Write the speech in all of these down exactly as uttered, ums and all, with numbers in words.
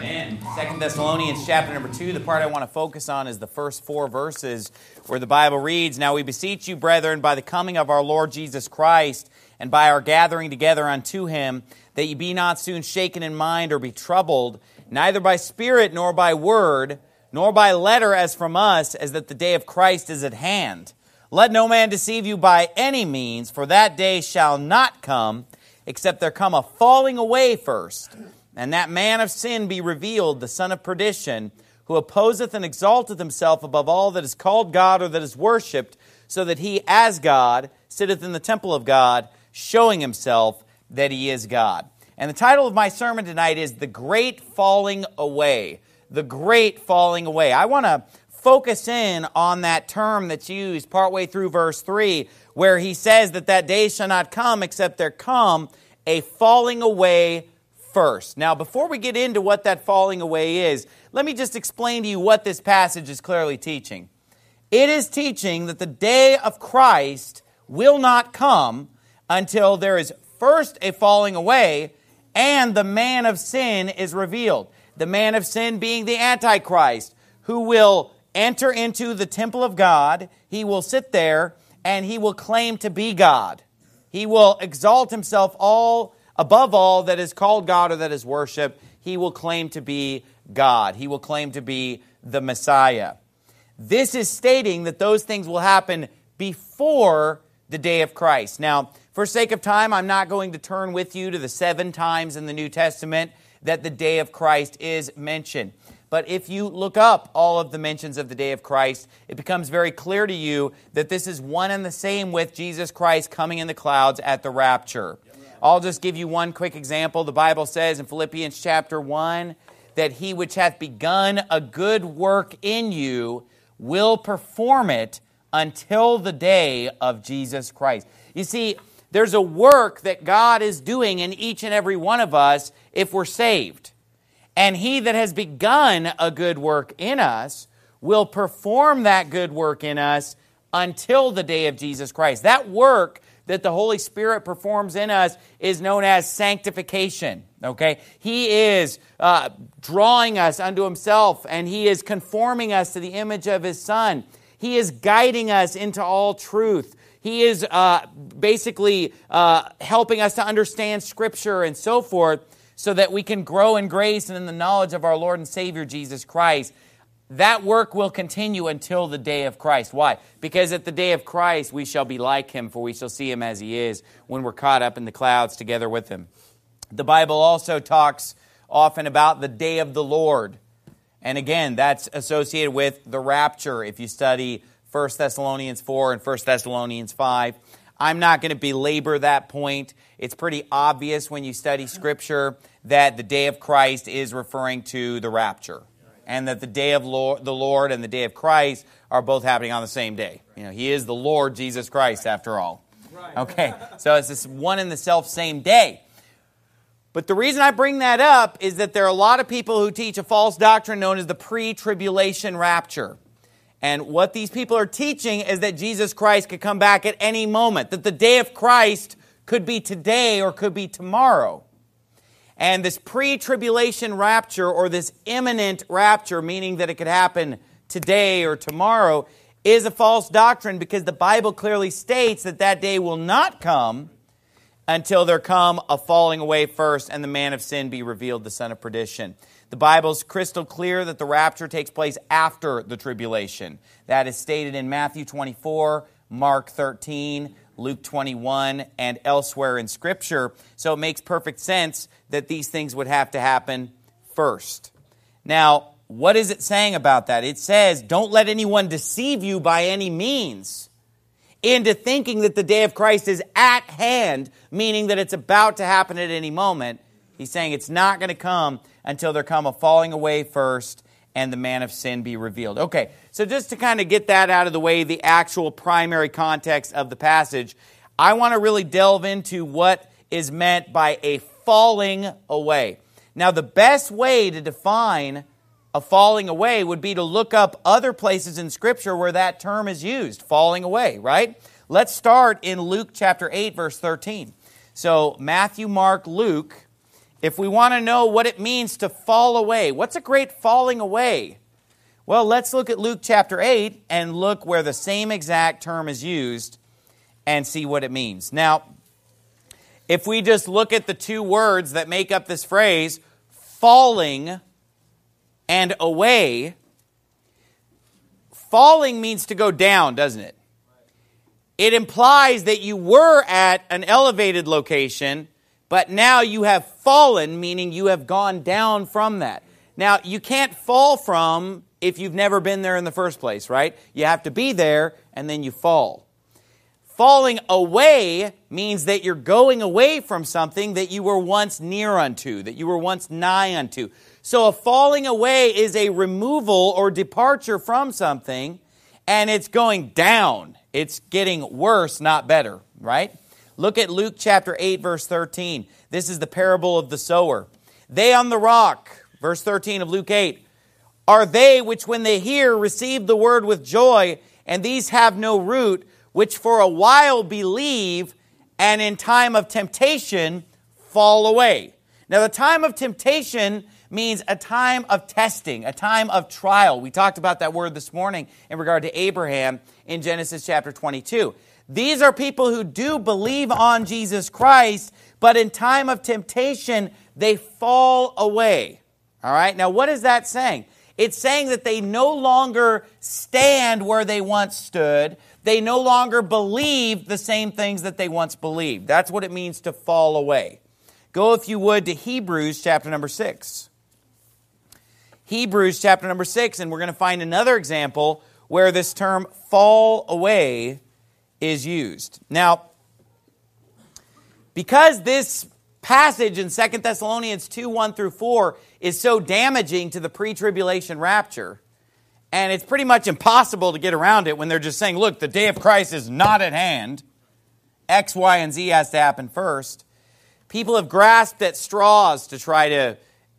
Amen. Second Thessalonians chapter number two, the part I want to focus on is the first four verses where the Bible reads, "Now we beseech you, brethren, by the coming of our Lord Jesus Christ, and by our gathering together unto him, that ye be not soon shaken in mind or be troubled, neither by spirit nor by word, nor by letter as from us, as that the day of Christ is at hand. Let no man deceive you by any means, for that day shall not come, except there come a falling away first, and that man of sin be revealed, the son of perdition, who opposeth and exalteth himself above all that is called God or that is worshipped, so that he, as God, sitteth in the temple of God, showing himself that he is God." And the title of my sermon tonight is The Great Falling Away. The Great Falling Away. I want to focus in on that term that's used partway through verse three, where he says that that day shall not come except there come a falling away first. Now, before we get into what that falling away is, let me just explain to you what this passage is clearly teaching. It is teaching that the day of Christ will not come until there is first a falling away and the man of sin is revealed. The man of sin being the Antichrist, who will enter into the temple of God. He will sit there and he will claim to be God. He will exalt himself all above all that is called God or that is worshipped. He will claim to be God. He will claim to be the Messiah. This is stating that those things will happen before the day of Christ. Now, for sake of time, I'm not going to turn with you to the seven times in the New Testament that the day of Christ is mentioned. But if you look up all of the mentions of the day of Christ, it becomes very clear to you that this is one and the same with Jesus Christ coming in the clouds at the rapture. I'll just give you one quick example. The Bible says in Philippians chapter one that he which hath begun a good work in you will perform it until the day of Jesus Christ. You see, there's a work that God is doing in each and every one of us if we're saved. And he that has begun a good work in us will perform that good work in us until the day of Jesus Christ. That work that the Holy Spirit performs in us is known as sanctification. Okay? He is uh, drawing us unto himself, and he is conforming us to the image of his Son. He is guiding us into all truth. He is uh, basically uh, helping us to understand Scripture and so forth, so that we can grow in grace and in the knowledge of our Lord and Savior Jesus Christ. That work will continue until the day of Christ. Why? Because at the day of Christ we shall be like him, for we shall see him as he is when we're caught up in the clouds together with him. The Bible also talks often about the day of the Lord. And again, that's associated with the rapture if you study First Thessalonians four and First Thessalonians five. I'm not going to belabor that point. It's pretty obvious when you study Scripture that the day of Christ is referring to the rapture, and that the day of Lord, the Lord and the day of Christ are both happening on the same day. You know, he is the Lord Jesus Christ after all. Okay, so it's this one and the self same day. But the reason I bring that up is that there are a lot of people who teach a false doctrine known as the pre-tribulation rapture. And what these people are teaching is that Jesus Christ could come back at any moment, that the day of Christ could be today or could be tomorrow. And this pre-tribulation rapture, or this imminent rapture, meaning that it could happen today or tomorrow, is a false doctrine because the Bible clearly states that that day will not come until there come a falling away first and the man of sin be revealed, the son of perdition. The Bible's crystal clear that the rapture takes place after the tribulation. That is stated in Matthew twenty-four, Mark thirteen, Luke twenty-one, and elsewhere in Scripture. So it makes perfect sense that these things would have to happen first. Now, what is it saying about that? It says, don't let anyone deceive you by any means into thinking that the day of Christ is at hand, meaning that it's about to happen at any moment. He's saying it's not going to come until there come a falling away first and the man of sin be revealed. Okay, so just to kind of get that out of the way, the actual primary context of the passage, I want to really delve into what is meant by a falling away. Now, the best way to define a falling away would be to look up other places in Scripture where that term is used, falling away, right? Let's start in Luke chapter eight, verse thirteen. So Matthew, Mark, Luke if we want to know what it means to fall away, what's a great falling away? Well, let's look at Luke chapter eight and look where the same exact term is used and see what it means. Now, if we just look at the two words that make up this phrase, falling and away, falling means to go down, doesn't it? It implies that you were at an elevated location, but now you have fallen, meaning you have gone down from that. Now, you can't fall from if you've never been there in the first place, right? You have to be there, and then you fall. Falling away means that you're going away from something that you were once near unto, that you were once nigh unto. So a falling away is a removal or departure from something, and it's going down. It's getting worse, not better, right? Look at Luke chapter eight, verse thirteen. This is the parable of the sower. They on the rock, verse thirteen of Luke eight, are they which when they hear receive the word with joy, and these have no root, which for a while believe, and in time of temptation fall away. Now the time of temptation means a time of testing, a time of trial. We talked about that word this morning in regard to Abraham in Genesis chapter twenty-two. These are people who do believe on Jesus Christ, but in time of temptation, they fall away. All right, now what is that saying? It's saying that they no longer stand where they once stood. They no longer believe the same things that they once believed. That's what it means to fall away. Go, if you would, to Hebrews chapter number six. Hebrews chapter number six, and we're going to find another example where this term fall away is used. Now, because this passage in Second Thessalonians two, one through four is so damaging to the pre-tribulation rapture, and it's pretty much impossible to get around it when they're just saying, look, the day of Christ is not at hand. X, Y, and Z has to happen first. People have grasped at straws to try to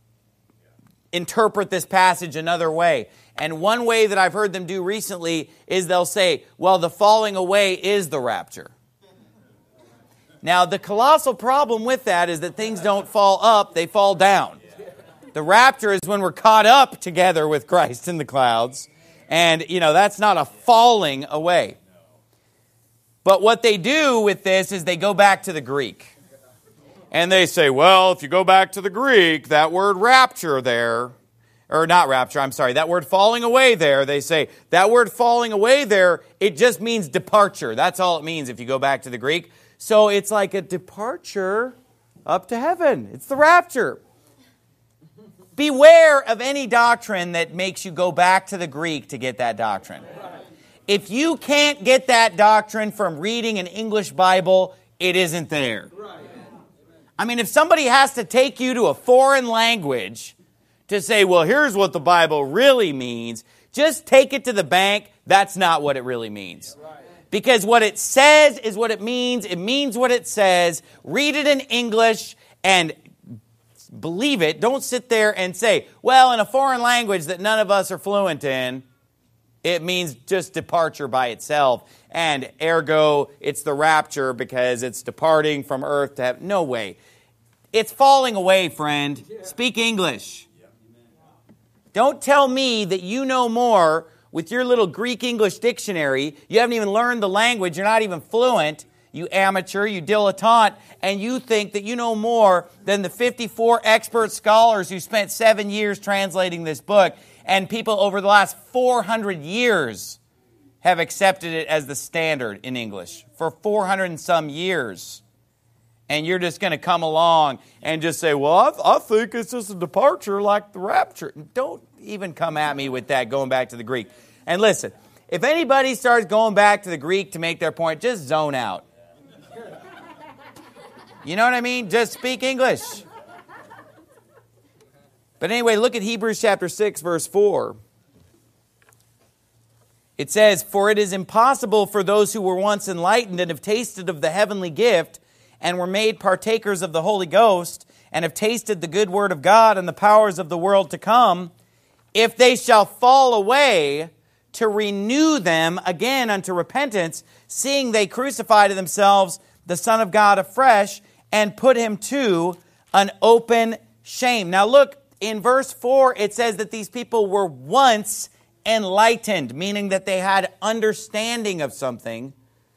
interpret this passage another way. And one way that I've heard them do recently is they'll say, well, the falling away is the rapture. Now, the colossal problem with that is that things don't fall up, they fall down. The rapture is when we're caught up together with Christ in the clouds. And, you know, that's not a falling away. But what they do with this is they go back to the Greek. And they say, well, if you go back to the Greek, that word rapture there, or not rapture, I'm sorry, that word falling away there, they say, that word falling away there, it just means departure. That's all it means if you go back to the Greek. So it's like a departure up to heaven. It's the rapture. Beware of any doctrine that makes you go back to the Greek to get that doctrine. If you can't get that doctrine from reading an English Bible, it isn't there. I mean, if somebody has to take you to a foreign language to say, well, here's what the Bible really means, just take it to the bank. That's not what it really means. Because what it says is what it means. It means what it says. Read it in English and believe it. Don't sit there and say, well, in a foreign language that none of us are fluent in, it means just departure by itself. And ergo, it's the rapture because it's departing from earth to heaven. No way. It's falling away, friend. Speak English. Don't tell me that you know more with your little Greek-English dictionary. You haven't even learned the language. You're not even fluent. You amateur, you dilettante, and you think that you know more than the fifty-four expert scholars who spent seven years translating this book, and people over the last four hundred years have accepted it as the standard in English for four hundred and some years. And you're just going to come along and just say, well, I, I think it's just a departure like the rapture. Don't even come at me with that going back to the Greek. And listen, if anybody starts going back to the Greek to make their point, just zone out. You know what I mean? Just speak English. But anyway, look at Hebrews chapter six, verse four. It says, for it is impossible for those who were once enlightened and have tasted of the heavenly gift and were made partakers of the Holy Ghost and have tasted the good word of God and the powers of the world to come, if they shall fall away, to renew them again unto repentance, seeing they crucify to themselves the Son of God afresh and put him to an open shame. Now look, in verse four, it says that these people were once enlightened, meaning that they had understanding of something.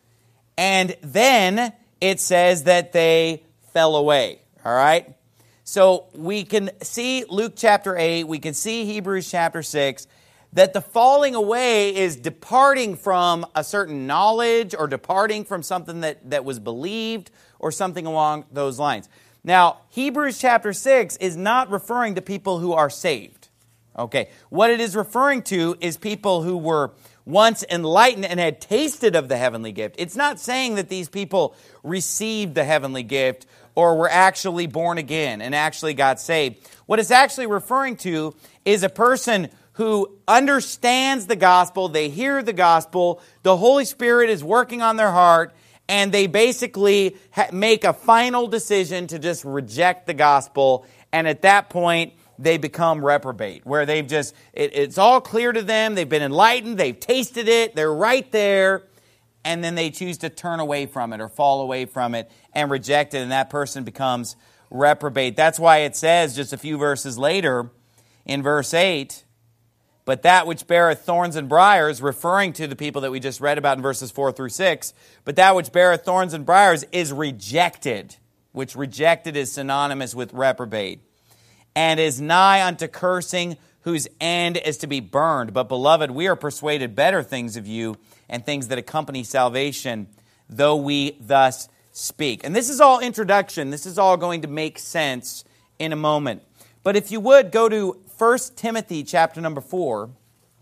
And then it says that they fell away. All right? So we can see Luke chapter eight, we can see Hebrews chapter six, that the falling away is departing from a certain knowledge or departing from something that, that was believed or something along those lines. Now, Hebrews chapter six is not referring to people who are saved. Okay, what it is referring to is people who were once enlightened and had tasted of the heavenly gift. It's not saying that these people received the heavenly gift or were actually born again and actually got saved. What it's actually referring to is a person who understands the gospel, they hear the gospel, the Holy Spirit is working on their heart, and they basically ha- make a final decision to just reject the gospel, and at that point, they become reprobate, where they've just, it, it's all clear to them, they've been enlightened, they've tasted it, they're right there, and then they choose to turn away from it or fall away from it and reject it, and that person becomes reprobate. That's why it says just a few verses later in verse eight, but that which beareth thorns and briars, referring to the people that we just read about in verses four through six, but that which beareth thorns and briars is rejected, which rejected is synonymous with reprobate, and is nigh unto cursing, whose end is to be burned. But beloved, we are persuaded better things of you, and things that accompany salvation, though we thus speak. And this is all introduction. This is all going to make sense in a moment. But if you would, go to First Timothy chapter number four.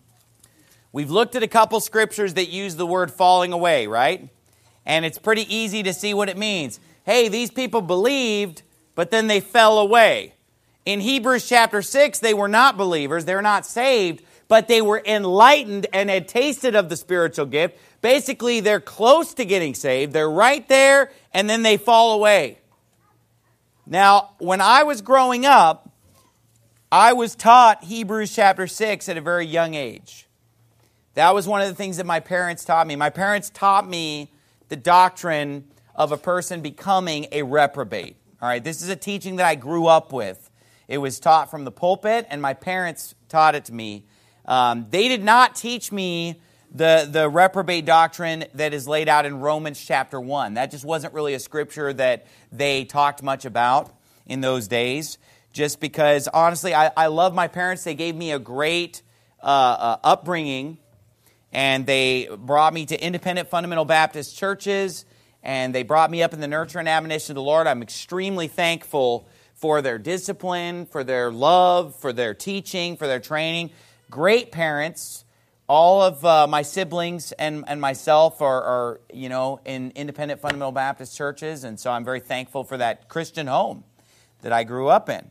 We've looked at a couple scriptures that use the word falling away, right? And it's pretty easy to see what it means. Hey, these people believed, but then they fell away. In Hebrews chapter six, they were not believers, they were not saved, but they were enlightened and had tasted of the spiritual gift. Basically, they're close to getting saved. They're right there, and then they fall away. Now, when I was growing up, I was taught Hebrews chapter six at a very young age. That was one of the things that my parents taught me. My parents taught me the doctrine of a person becoming a reprobate. All right, this is a teaching that I grew up with. It was taught from the pulpit, and my parents taught it to me. Um, they did not teach me the, the reprobate doctrine that is laid out in Romans chapter one. That just wasn't really a scripture that they talked much about in those days. Just because, honestly, I, I love my parents. They gave me a great uh, uh, upbringing, and they brought me to independent fundamental Baptist churches, and they brought me up in the nurture and admonition of the Lord. I'm extremely thankful for their discipline, for their love, for their teaching, for their training. Great parents. All of uh, my siblings and, and myself are, are, you know, in independent fundamental Baptist churches, and so I'm very thankful for that Christian home that I grew up in.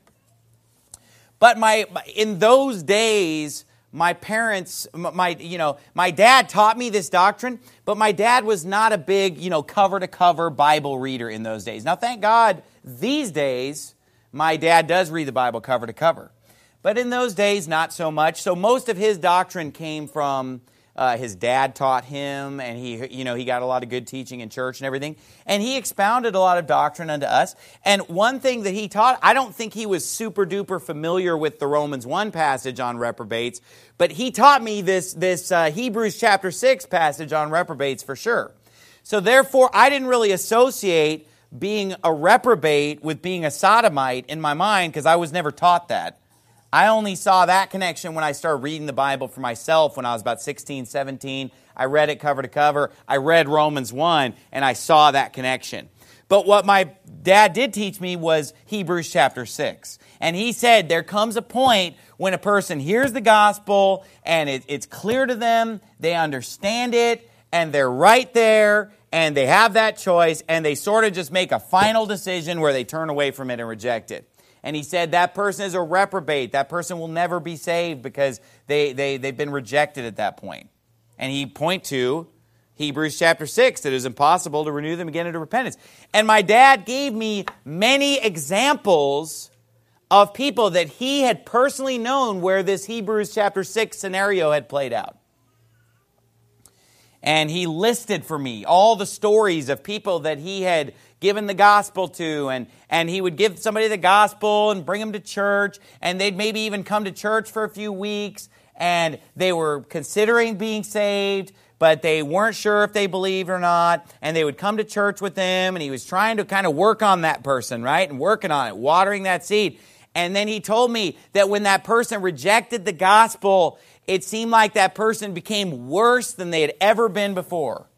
But my in those days, my parents, my you know, my dad taught me this doctrine, but my dad was not a big, you know, cover-to-cover Bible reader in those days. Now, thank God, these days, my dad does read the Bible cover-to-cover. But in those days, not so much. So most of his doctrine came from uh, his dad taught him, and he, you know, he got a lot of good teaching in church and everything. And he expounded a lot of doctrine unto us. And one thing that he taught, I don't think he was super duper familiar with the Romans one passage on reprobates, but he taught me this this uh, Hebrews chapter six passage on reprobates for sure. So therefore, I didn't really associate being a reprobate with being a sodomite in my mind, because I was never taught that. I only saw that connection when I started reading the Bible for myself when I was about sixteen, seventeen. I read it cover to cover. I read Romans one, and I saw that connection. But what my dad did teach me was Hebrews chapter six. And he said there comes a point when a person hears the gospel, and it, it's clear to them, they understand it, and they're right there, and they have that choice, and they sort of just make a final decision where they turn away from it and reject it. And he said that person is a reprobate. That person will never be saved because they, they, they've been rejected at that point. And he point to Hebrews chapter six, that it is impossible to renew them again into repentance. And my dad gave me many examples of people that he had personally known where this Hebrews chapter six scenario had played out. And he listed for me all the stories of people that he had given the gospel to. And, and he would give somebody the gospel and bring them to church. And they'd maybe even come to church for a few weeks. And they were considering being saved, but they weren't sure if they believed or not. And they would come to church with him. And he was trying to kind of work on that person, right? And working on it, watering that seed. And then he told me that when that person rejected the gospel, it seemed like that person became worse than they had ever been before.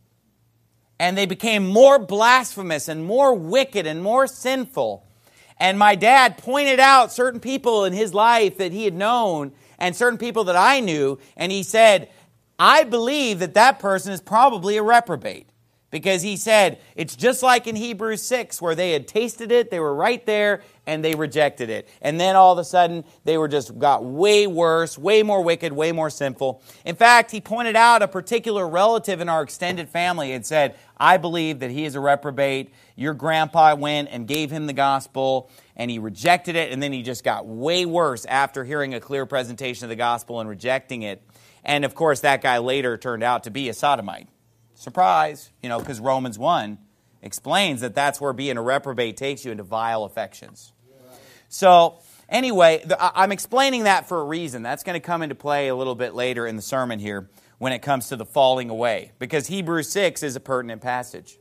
And they became more blasphemous and more wicked and more sinful. And my dad pointed out certain people in his life that he had known and certain people that I knew. And he said, I believe that that person is probably a reprobate. Because he said, it's just like in Hebrews six where they had tasted it, they were right there, and they rejected it. And then all of a sudden, they were just got way worse, way more wicked, way more sinful. In fact, he pointed out a particular relative in our extended family and said, I believe that he is a reprobate. Your grandpa went and gave him the gospel, and he rejected it, and then he just got way worse after hearing a clear presentation of the gospel and rejecting it. And of course, that guy later turned out to be a sodomite. Surprise, you know, because Romans one explains that that's where being a reprobate takes you into vile affections. So anyway, I'm explaining that for a reason. That's going to come into play a little bit later in the sermon here when it comes to the falling away, because Hebrews six is a pertinent passage.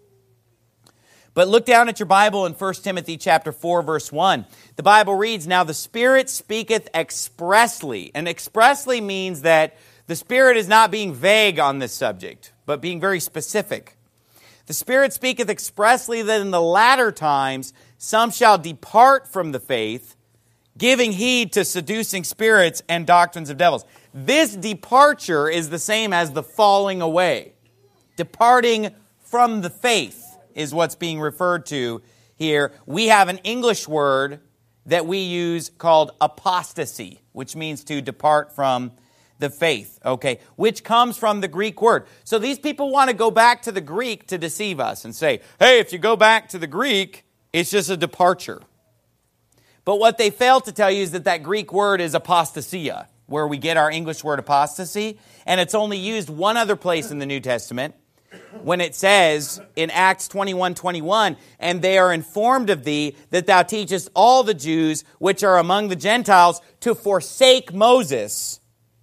But look down at your Bible in First Timothy chapter four, verse one. The Bible reads, Now the Spirit speaketh expressly. And expressly means that the Spirit is not being vague on this subject, but being very specific. The Spirit speaketh expressly that in the latter times some shall depart from the faith, giving heed to seducing spirits and doctrines of devils. This departure is the same as the falling away. Departing from the faith is what's being referred to here. We have an English word that we use called apostasy, which means to depart from the faith, okay, which comes from the Greek word. So these people want to go back to the Greek to deceive us and say, hey, if you go back to the Greek, it's just a departure. But what they fail to tell you is that that Greek word is apostasia, where we get our English word apostasy, and it's only used one other place in the New Testament, when it says in Acts twenty-one twenty-one, and they are informed of thee that thou teachest all the Jews which are among the Gentiles to forsake Moses,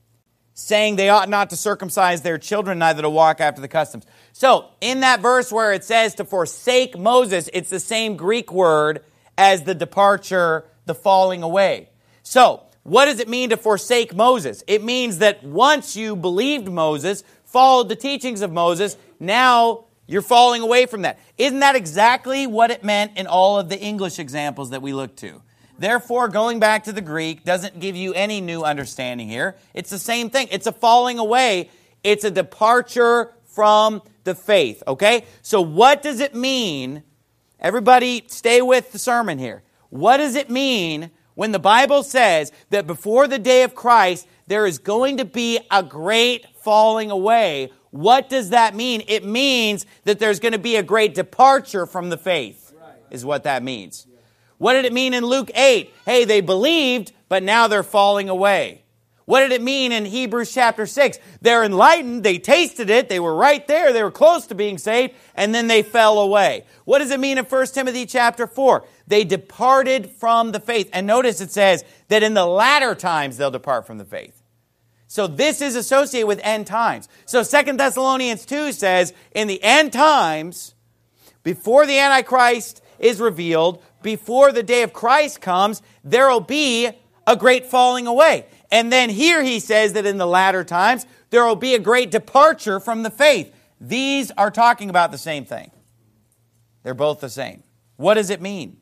saying they ought not to circumcise their children, neither to walk after the customs. So, in that verse where it says to forsake Moses, it's the same Greek word as the departure, the falling away. So, what does it mean to forsake Moses? It means that once you believed Moses, followed the teachings of Moses, now you're falling away from that. Isn't that exactly what it meant in all of the English examples that we looked to? Therefore, going back to the Greek doesn't give you any new understanding here. It's the same thing. It's a falling away. It's a departure from the faith, okay? So what does it mean? Everybody stay with the sermon here. What does it mean when the Bible says that before the day of Christ, there is going to be a great falling away? What does that mean? It means that there's going to be a great departure from the faith, is what that means. What did it mean in Luke eight? Hey, they believed, but now they're falling away. What did it mean in Hebrews chapter six? They're enlightened, they tasted it, they were right there, they were close to being saved, and then they fell away. What does it mean in First Timothy chapter four? They departed from the faith. And notice it says that in the latter times they'll depart from the faith. So this is associated with end times. So Second Thessalonians two says, in the end times, before the Antichrist is revealed, before the day of Christ comes, there will be a great falling away. And then here he says that in the latter times, there will be a great departure from the faith. These are talking about the same thing. They're both the same. What does it mean?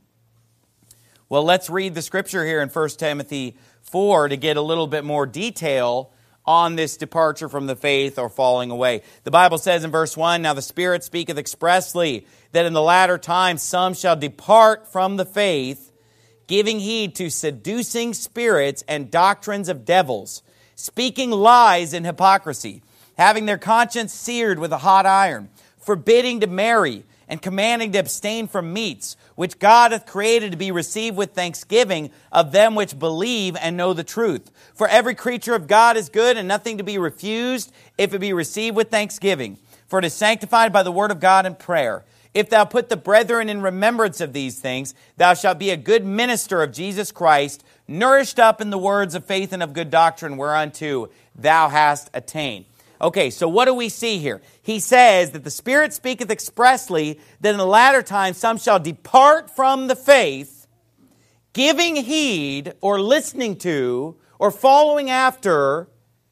Well, let's read the scripture here in First Timothy four to get a little bit more detail on this departure from the faith or falling away. The Bible says in verse one, Now the Spirit speaketh expressly that in the latter times some shall depart from the faith, giving heed to seducing spirits and doctrines of devils, speaking lies and hypocrisy, having their conscience seared with a hot iron, forbidding to marry, and commanding to abstain from meats, which God hath created to be received with thanksgiving of them which believe and know the truth. For every creature of God is good, and nothing to be refused, if it be received with thanksgiving. For it is sanctified by the word of God and prayer. If thou put the brethren in remembrance of these things, thou shalt be a good minister of Jesus Christ, nourished up in the words of faith and of good doctrine, whereunto thou hast attained. Okay, so what do we see here? He says that the Spirit speaketh expressly that in the latter times some shall depart from the faith, giving heed or listening to or following after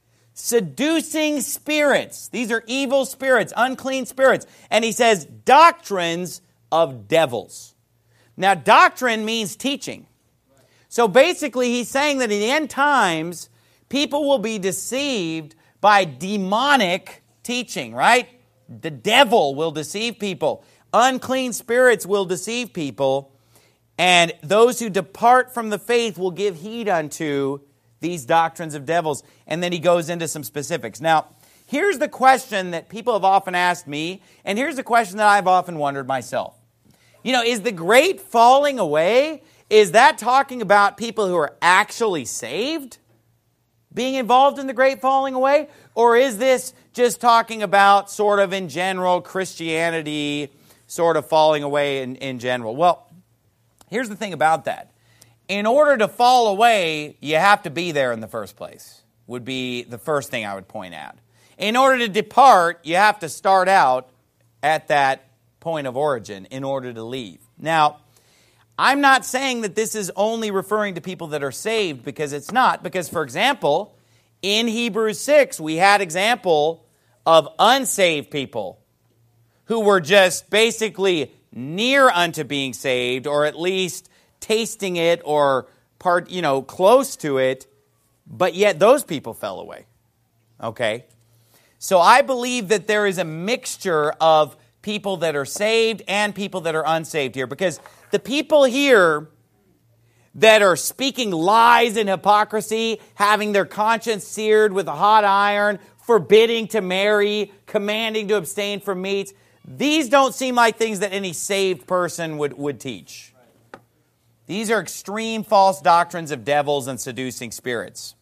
seducing spirits. These are evil spirits, unclean spirits. And he says doctrines of devils. Now, doctrine means teaching. So basically he's saying that in the end times, people will be deceived by demonic teaching, right? The devil will deceive people. Unclean spirits will deceive people. And those who depart from the faith will give heed unto these doctrines of devils. And then he goes into some specifics. Now, here's the question that people have often asked me, and here's the question that I've often wondered myself. You know, is the great falling away, is that talking about people who are actually saved being involved in the great falling away? Or is this just talking about sort of in general Christianity sort of falling away in, in general? Well, here's the thing about that. In order to fall away, you have to be there in the first place, would be the first thing I would point out. In order to depart, you have to start out at that point of origin in order to leave. Now, I'm not saying that this is only referring to people that are saved, because it's not. Because, for example, in Hebrews six, we had example of unsaved people who were just basically near unto being saved, or at least tasting it, or part, you know, close to it, but yet those people fell away. Okay? So I believe that there is a mixture of people that are saved and people that are unsaved here, because the people here that are speaking lies and hypocrisy, having their conscience seared with a hot iron, forbidding to marry, commanding to abstain from meats, these don't seem like things that any saved person would, would teach. These are extreme false doctrines of devils and seducing spirits.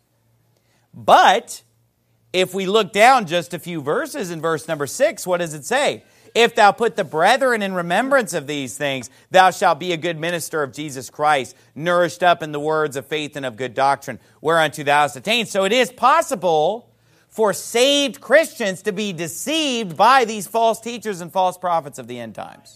But if we look down just a few verses in verse number six, what does it say? If thou put the brethren in remembrance of these things, thou shalt be a good minister of Jesus Christ, nourished up in the words of faith and of good doctrine, whereunto thou hast attained. So it is possible for saved Christians to be deceived by these false teachers and false prophets of the end times.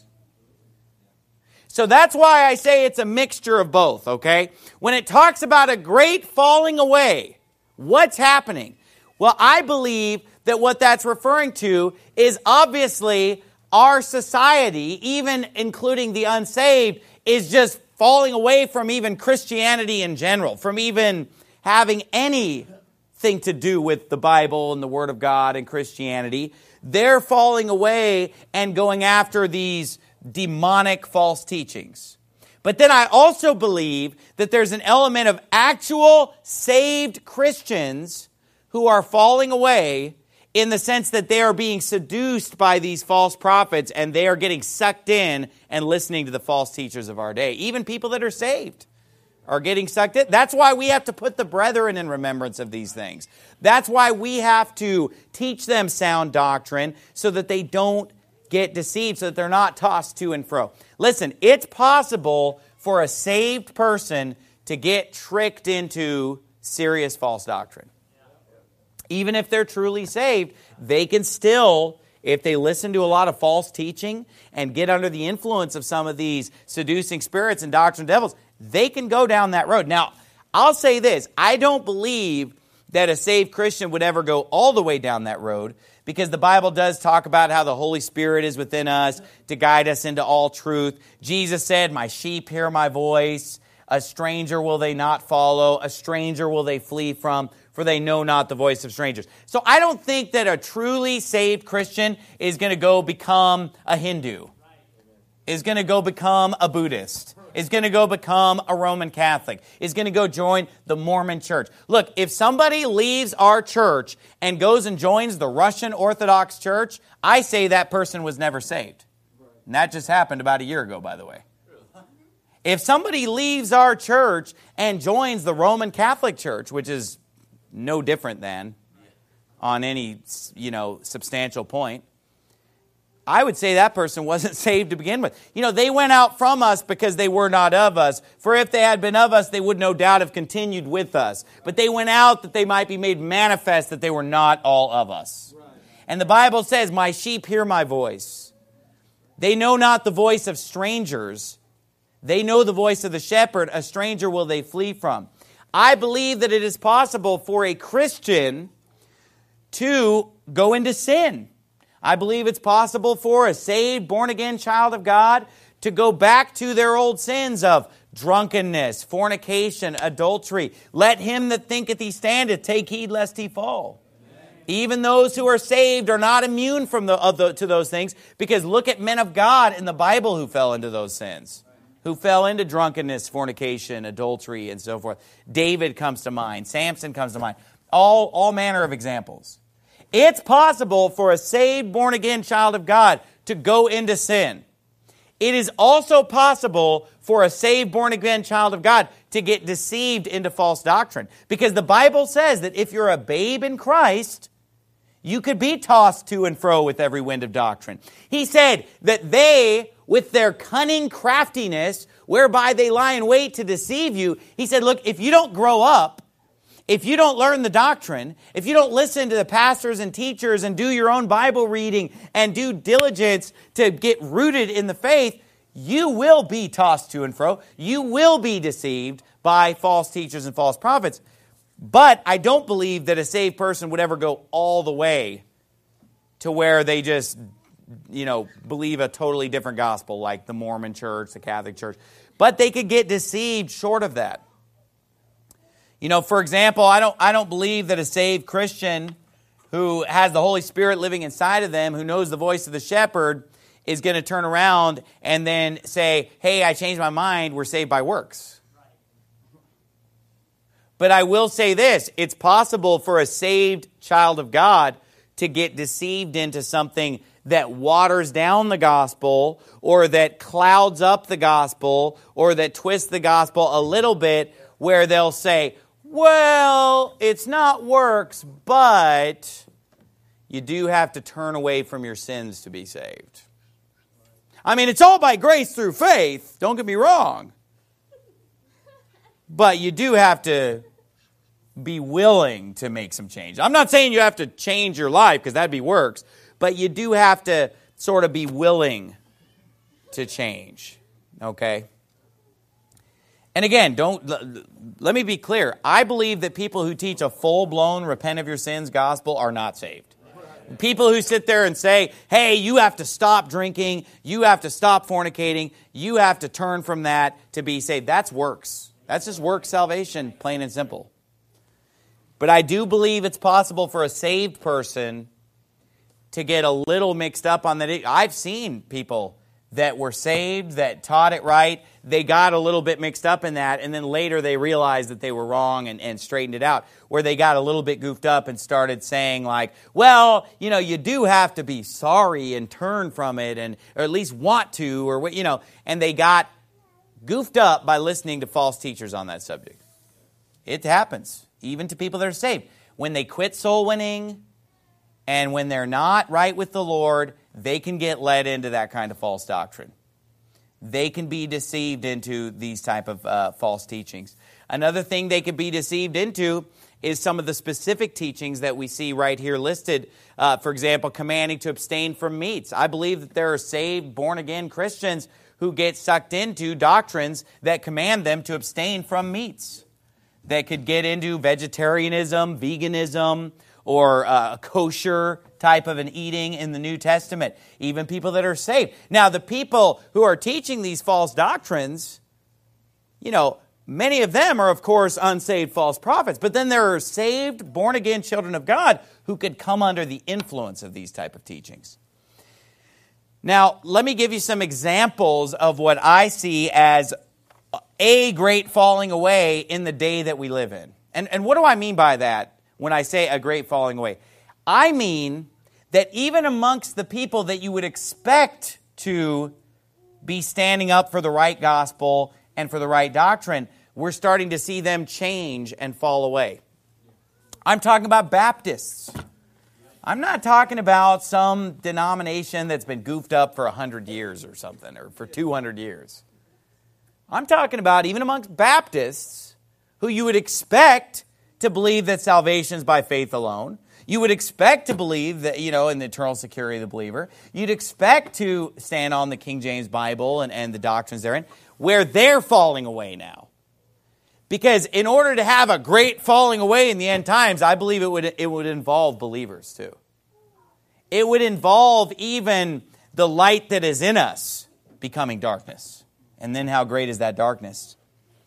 So that's why I say it's a mixture of both, okay? When it talks about a great falling away, what's happening? Well, I believe that what that's referring to is obviously our society, even including the unsaved, is just falling away from even Christianity in general, from even having anything to do with the Bible and the Word of God and Christianity. They're falling away and going after these demonic false teachings. But then I also believe that there's an element of actual saved Christians who are falling away in the sense that they are being seduced by these false prophets, and they are getting sucked in and listening to the false teachers of our day. Even people that are saved are getting sucked in. That's why we have to put the brethren in remembrance of these things. That's why we have to teach them sound doctrine so that they don't get deceived, so that they're not tossed to and fro. Listen, it's possible for a saved person to get tricked into serious false doctrine. Even if they're truly saved, they can still, if they listen to a lot of false teaching and get under the influence of some of these seducing spirits and doctrine of devils, they can go down that road. Now, I'll say this. I don't believe that a saved Christian would ever go all the way down that road, because the Bible does talk about how the Holy Spirit is within us to guide us into all truth. Jesus said, "My sheep hear my voice. A stranger will they not follow. A stranger will they flee from. For they know not the voice of strangers." So I don't think that a truly saved Christian is going to go become a Hindu, is going to go become a Buddhist, is going to go become a Roman Catholic, is going to go join the Mormon church. Look, if somebody leaves our church and goes and joins the Russian Orthodox Church, I say that person was never saved. And that just happened about a year ago, by the way. If somebody leaves our church and joins the Roman Catholic Church, which is no different than on any, you know, substantial point, I would say that person wasn't saved to begin with. You know, they went out from us because they were not of us. For if they had been of us, they would no doubt have continued with us. But they went out that they might be made manifest that they were not all of us. Right. And the Bible says, my sheep hear my voice. They know not the voice of strangers. They know the voice of the shepherd. A stranger will they flee from. I believe that it is possible for a Christian to go into sin. I believe it's possible for a saved, born-again child of God to go back to their old sins of drunkenness, fornication, adultery. Let him that thinketh he standeth take heed lest he fall. Amen. Even those who are saved are not immune from the, of the, to those things, because look at men of God in the Bible who fell into those sins. Who fell into drunkenness, fornication, adultery, and so forth. David comes to mind. Samson comes to mind. All, all manner of examples. It's possible for a saved, born-again child of God to go into sin. It is also possible for a saved, born-again child of God to get deceived into false doctrine. Because the Bible says that if you're a babe in Christ, you could be tossed to and fro with every wind of doctrine. He said that they, with their cunning craftiness, whereby they lie in wait to deceive you, he said, look, if you don't grow up, if you don't learn the doctrine, if you don't listen to the pastors and teachers and do your own Bible reading and do diligence to get rooted in the faith, you will be tossed to and fro. You will be deceived by false teachers and false prophets. But I don't believe that a saved person would ever go all the way to where they just, you know, believe a totally different gospel like the Mormon church, the Catholic church. But they could get deceived short of that. You know, for example, I don't I don't believe that a saved Christian who has the Holy Spirit living inside of them, who knows the voice of the shepherd, is going to turn around and then say, hey, I changed my mind, we're saved by works. But I will say this, it's possible for a saved child of God to get deceived into something that waters down the gospel, or that clouds up the gospel, or that twists the gospel a little bit, where they'll say, well, it's not works, but you do have to turn away from your sins to be saved. I mean, it's all by grace through faith, don't get me wrong. But you do have to be willing to make some change. I'm not saying you have to change your life, because that'd be works, but you do have to sort of be willing to change, okay? And again, don't let me be clear. I believe that people who teach a full-blown repent of your sins gospel are not saved. People who sit there and say, hey, you have to stop drinking, you have to stop fornicating, you have to turn from that to be saved. That's works. That's just work salvation, plain and simple. But I do believe it's possible for a saved person to get a little mixed up on that. I've seen people that were saved, that taught it right. They got a little bit mixed up in that, and then later they realized that they were wrong and, and straightened it out, where they got a little bit goofed up and started saying like, well, you know, you do have to be sorry and turn from it, and or at least want to, or what, you know, and they got goofed up by listening to false teachers on that subject. It happens, even to people that are saved. When they quit soul winning, and when they're not right with the Lord, they can get led into that kind of false doctrine. They can be deceived into these type of uh, false teachings. Another thing they could be deceived into is some of the specific teachings that we see right here listed. Uh, for example, commanding to abstain from meats. I believe that there are saved, born-again Christians who get sucked into doctrines that command them to abstain from meats. That could get into vegetarianism, veganism, or uh, kosher type of an eating in the New Testament. Even people that are saved. Now, the people who are teaching these false doctrines, you know, many of them are, of course, unsaved false prophets. But then there are saved, born-again children of God who could come under the influence of these type of teachings. Now, let me give you some examples of what I see as a great falling away in the day that we live in. And, and what do I mean by that? When I say a great falling away, I mean that even amongst the people that you would expect to be standing up for the right gospel and for the right doctrine, we're starting to see them change and fall away. I'm talking about Baptists. I'm not talking about some denomination that's been goofed up for one hundred years or something, or for two hundred years. I'm talking about even amongst Baptists, who you would expect to believe that salvation is by faith alone. You would expect to believe that, you know, in the eternal security of the believer. You'd expect to stand on the King James Bible and, and the doctrines therein, where they're falling away now. Because in order to have a great falling away in the end times, I believe it would it would involve believers too. It would involve even the light that is in us becoming darkness. And then how great is that darkness?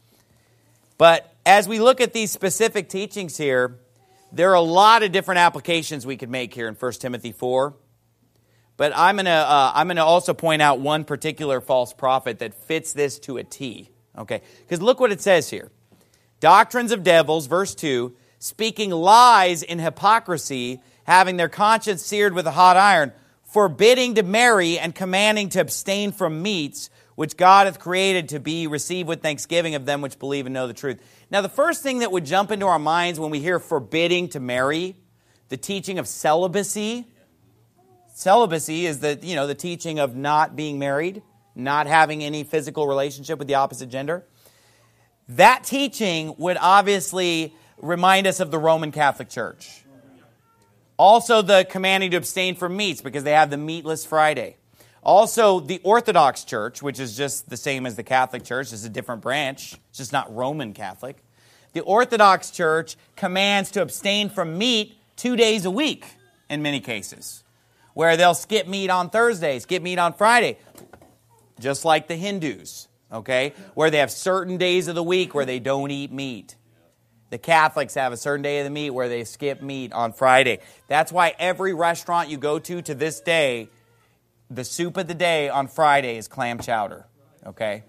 But as we look at these specific teachings here, there are a lot of different applications we could make here in First Timothy four. But I'm going to uh, I'm going to also point out one particular false prophet that fits this to a T. Okay? Because look what it says here. Doctrines of devils, verse two, speaking lies in hypocrisy, having their conscience seared with a hot iron, forbidding to marry and commanding to abstain from meats, which God hath created to be received with thanksgiving of them which believe and know the truth. Now, the first thing that would jump into our minds when we hear forbidding to marry, the teaching of celibacy. Celibacy is the, you know, the teaching of not being married, not having any physical relationship with the opposite gender. That teaching would obviously remind us of the Roman Catholic Church. Also, the commanding to abstain from meats, because they have the meatless Friday. Also, the Orthodox Church, which is just the same as the Catholic Church, it's a different branch. It's just not Roman Catholic. The Orthodox Church commands to abstain from meat two days a week in many cases, where they'll skip meat on Thursday, skip meat on Friday, just like the Hindus, okay, where they have certain days of the week where they don't eat meat. The Catholics have a certain day of the meat where they skip meat on Friday. That's why every restaurant you go to to this day, the soup of the day on Friday is clam chowder, okay?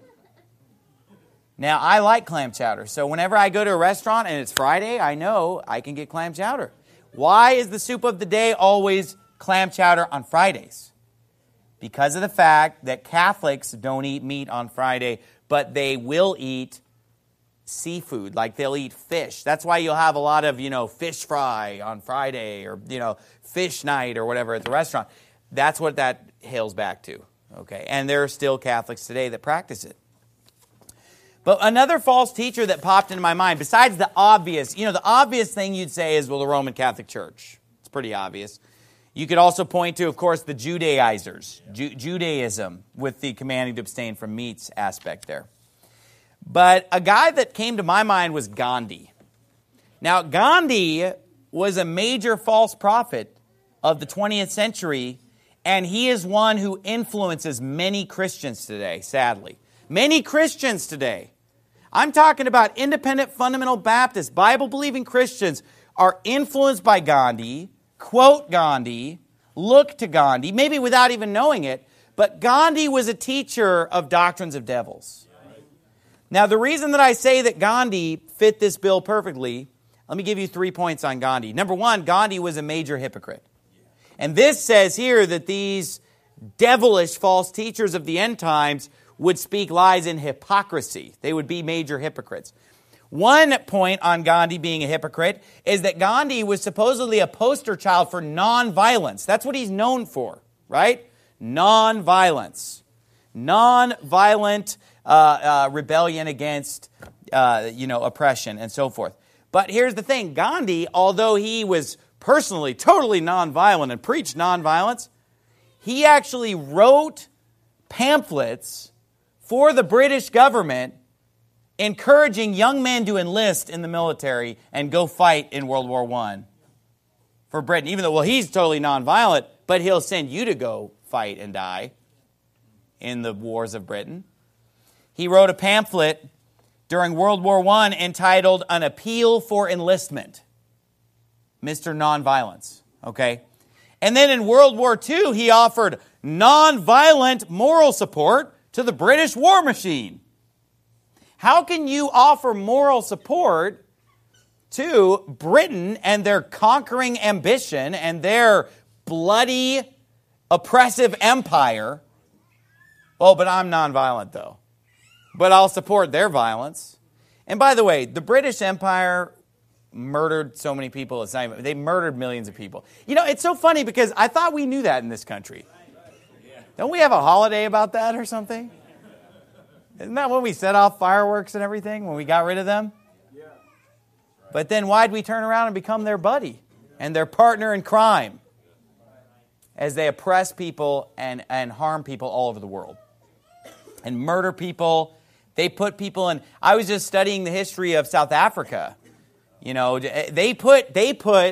Now, I like clam chowder, so whenever I go to a restaurant and it's Friday, I know I can get clam chowder. Why is the soup of the day always clam chowder on Fridays? Because of the fact that Catholics don't eat meat on Friday, but they will eat seafood, like they'll eat fish. That's why you'll have a lot of, you know, fish fry on Friday, or, you know, fish night or whatever at the restaurant. That's what that hails back to, okay? And there are still Catholics today that practice it. But another false teacher that popped into my mind, besides the obvious, you know, the obvious thing you'd say is, well, the Roman Catholic Church. It's pretty obvious. You could also point to, of course, the Judaizers, Ju- Judaism, with the commanding to abstain from meats aspect there. But a guy that came to my mind was Gandhi. Now, Gandhi was a major false prophet of the twentieth century, and he is one who influences many Christians today, sadly. Many Christians today. I'm talking about independent fundamental Baptists, Bible-believing Christians are influenced by Gandhi, quote Gandhi, look to Gandhi, maybe without even knowing it, but Gandhi was a teacher of doctrines of devils. Now, the reason that I say that Gandhi fit this bill perfectly, let me give you three points on Gandhi. Number one, Gandhi was a major hypocrite. And this says here that these devilish false teachers of the end times would speak lies in hypocrisy. They would be major hypocrites. One point on Gandhi being a hypocrite is that Gandhi was supposedly a poster child for nonviolence. That's what he's known for, right? Nonviolence. Nonviolent uh, uh, rebellion against, uh, you know, oppression and so forth. But here's the thing. Gandhi, although he was personally totally nonviolent and preached nonviolence, he actually wrote pamphlets for the British government encouraging young men to enlist in the military and go fight in World War One for Britain. Even though, well, he's totally nonviolent, but he'll send you to go fight and die in the wars of Britain. He wrote a pamphlet during World War One entitled An Appeal for Enlistment. Mister Nonviolence, okay? And then in World War Two, he offered nonviolent moral support to the British war machine. How can you offer moral support to Britain and their conquering ambition and their bloody, oppressive empire Oh, but I'm nonviolent, though. But I'll support their violence. And by the way, the British Empire murdered so many people. It's not even, they murdered millions of people. You know, it's so funny because I thought we knew that in this country. Don't we have a holiday about that or something? Isn't that when we set off fireworks and everything, when we got rid of them? But then why'd we turn around and become their buddy and their partner in crime as they oppress people and, and harm people all over the world and murder people? They put people in... I was just studying the history of South Africa. You know, they put they put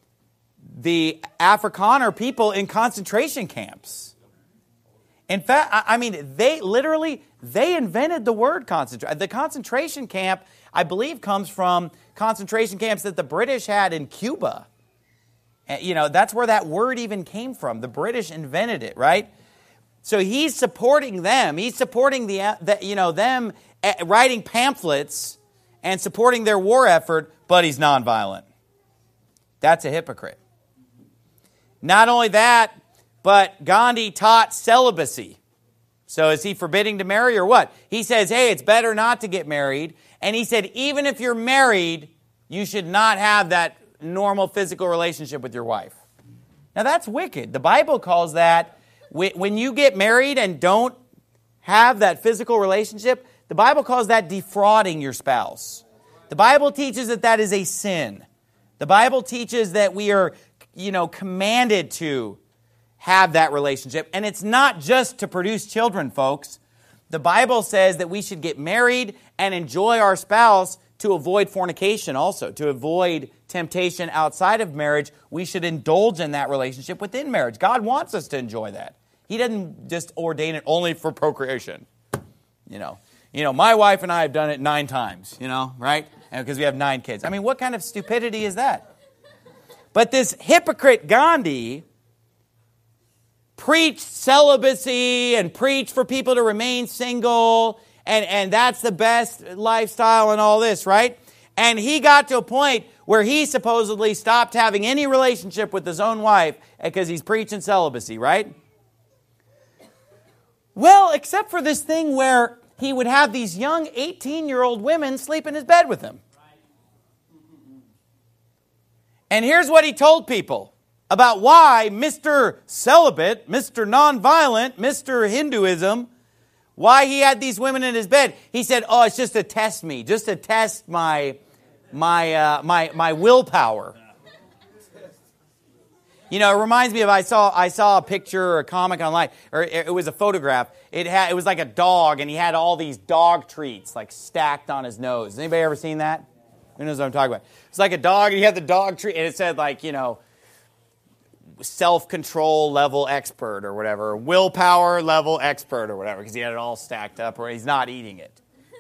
the Afrikaner people in concentration camps. In fact, I mean, they literally, they invented the word concentration. The concentration camp, I believe, comes from concentration camps that the British had in Cuba. You know, that's where that word even came from. The British invented it, right? So he's supporting them. He's supporting the, the you know, them writing pamphlets and supporting their war effort, but he's nonviolent. That's a hypocrite. Not only that, but Gandhi taught celibacy. So is he forbidding to marry or what? He says, hey, it's better not to get married. And he said, even if you're married, you should not have that normal physical relationship with your wife. Now that's wicked. The Bible calls that, when you get married and don't have that physical relationship, the Bible calls that defrauding your spouse. The Bible teaches that that is a sin. The Bible teaches that we are, you know, commanded to have that relationship. And it's not just to produce children, folks. The Bible says that we should get married and enjoy our spouse to avoid fornication also, to avoid temptation outside of marriage. We should indulge in that relationship within marriage. God wants us to enjoy that. He doesn't just ordain it only for procreation. You know, you know, my wife and I have done it nine times, you know, right? Because we have nine kids. I mean, what kind of stupidity is that? But this hypocrite Gandhi preached celibacy and preached for people to remain single, and, and that's the best lifestyle and all this, right? And he got to a point where he supposedly stopped having any relationship with his own wife because he's preaching celibacy, right? Well, except for this thing where he would have these young eighteen-year-old women sleep in his bed with him. And here's what he told people about why Mister Celibate, Mister Nonviolent, Mister Hinduism, why he had these women in his bed. He said, oh, it's just to test me, just to test my, my, uh, my, my willpower. You know, it reminds me of, I saw I saw a picture or a comic online, or it was a photograph. It had it was like a dog, and he had all these dog treats like stacked on his nose. Has anybody ever seen that? Who knows what I'm talking about? It's like a dog, and he had the dog treat, and it said like, you know, self-control level expert or whatever, willpower level expert or whatever, because he had it all stacked up, or he's not eating it.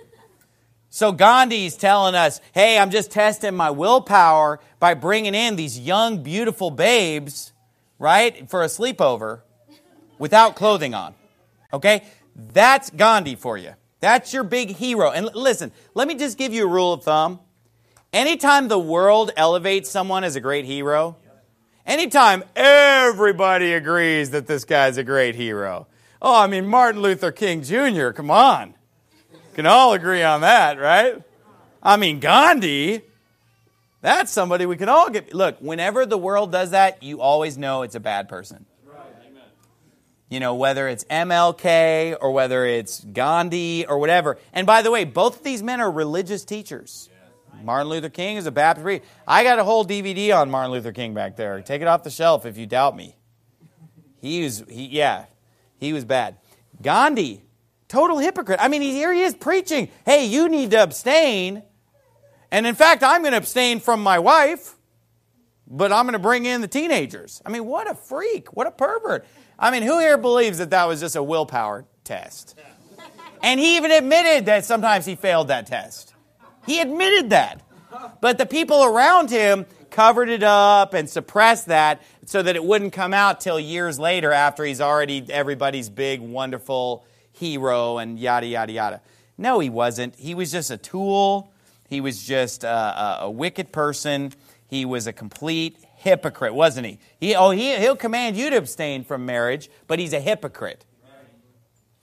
So Gandhi's telling us, hey, I'm just testing my willpower by bringing in these young, beautiful babes, right, for a sleepover without clothing on. Okay? That's Gandhi for you. That's your big hero. And listen, let me just give you a rule of thumb. Anytime the world elevates someone as a great hero, anytime everybody agrees that this guy's a great hero. Oh, I mean, Martin Luther King Junior, come on. Can all agree on that, right? I mean, Gandhi, that's somebody we can all get. Look, whenever the world does that, you always know it's a bad person. Right. Amen. You know, whether it's M L K or whether it's Gandhi or whatever. And by the way, both of these men are religious teachers. Martin Luther King is a Baptist preacher. I got a whole D V D on Martin Luther King back there. Take it off the shelf if you doubt me. He was, he, yeah, he was bad. Gandhi, total hypocrite. I mean, here he is preaching, hey, you need to abstain. And in fact, I'm going to abstain from my wife, but I'm going to bring in the teenagers. I mean, what a freak. What a pervert. I mean, who here believes that that was just a willpower test? And he even admitted that sometimes he failed that test. He admitted that. But the people around him covered it up and suppressed that so that it wouldn't come out till years later after he's already everybody's big, wonderful hero and yada, yada, yada. No, he wasn't. He was just a tool. He was just a, a, a wicked person. He was a complete hypocrite, wasn't he? He oh, he, he'll command you to abstain from marriage, but he's a hypocrite.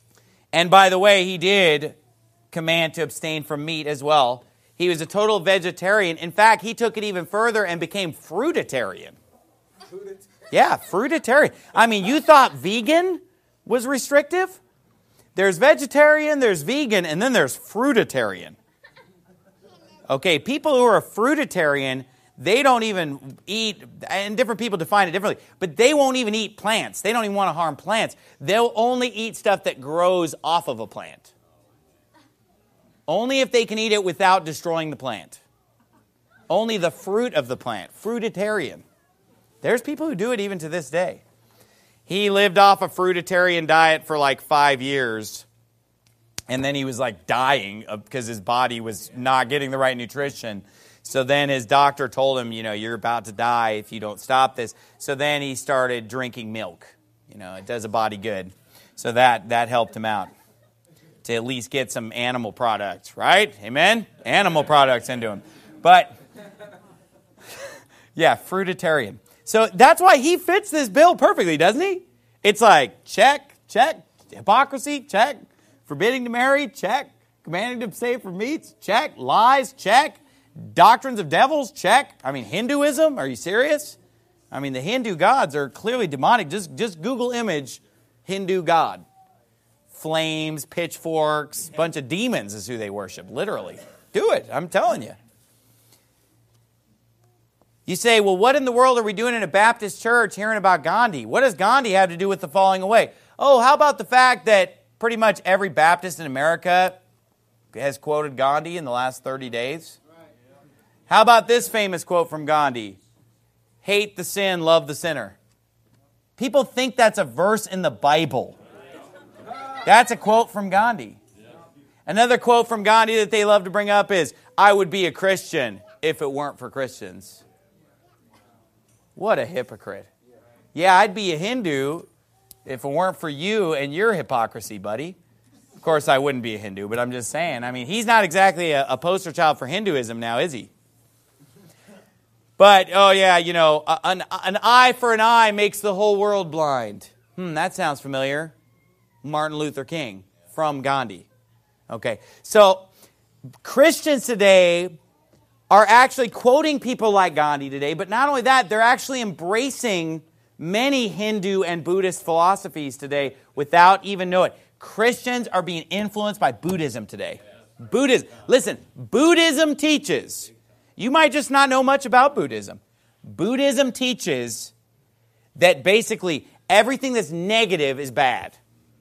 And by the way, he did command to abstain from meat as well. He was a total vegetarian. In fact, he took it even further and became fruitarian. Yeah, fruitarian. I mean, you thought vegan was restrictive? There's vegetarian, there's vegan, and then there's fruitarian. Okay, people who are fruitarian, they don't even eat, and different people define it differently, but they won't even eat plants. They don't even want to harm plants. They'll only eat stuff that grows off of a plant. Only if they can eat it without destroying the plant. Only the fruit of the plant. Fruitarian. There's people who do it even to this day. He lived off a fruitarian diet for like five years. And then he was like dying because his body was not getting the right nutrition. So then his doctor told him, you know, you're about to die if you don't stop this. So then he started drinking milk. You know, it does a body good. So that, that helped him out to at least get some animal products, right? Amen? Animal products into him. But, yeah, fruitarian. So that's why he fits this bill perfectly, doesn't he? It's like, check, check, hypocrisy, check, forbidding to marry, check, commanding to abstain from meats, check, lies, check, doctrines of devils, check. I mean, Hinduism, are you serious? I mean, the Hindu gods are clearly demonic. Just, just Google image Hindu god. Flames, pitchforks, bunch of demons is who they worship, literally. Do it, I'm telling you. You say, well, what in the world are we doing in a Baptist church hearing about Gandhi? What does Gandhi have to do with the falling away? Oh, how about the fact that pretty much every Baptist in America has quoted Gandhi in the last thirty days? How about this famous quote from Gandhi? Hate the sin, love the sinner. People think that's a verse in the Bible. That's a quote from Gandhi. Another quote from Gandhi that they love to bring up is, I would be a Christian if it weren't for Christians. What a hypocrite. Yeah, I'd be a Hindu if it weren't for you and your hypocrisy, buddy. Of course, I wouldn't be a Hindu, but I'm just saying. I mean, he's not exactly a, a poster child for Hinduism now, is he? But, oh yeah, you know, an, an eye for an eye makes the whole world blind. Hmm, that sounds familiar. Martin Luther King from Gandhi. Okay, so Christians today are actually quoting people like Gandhi today, but not only that, they're actually embracing many Hindu and Buddhist philosophies today without even knowing it. Christians are being influenced by Buddhism today. Buddhism. Listen, Buddhism teaches, you might just not know much about Buddhism. Buddhism teaches that basically everything that's negative is bad.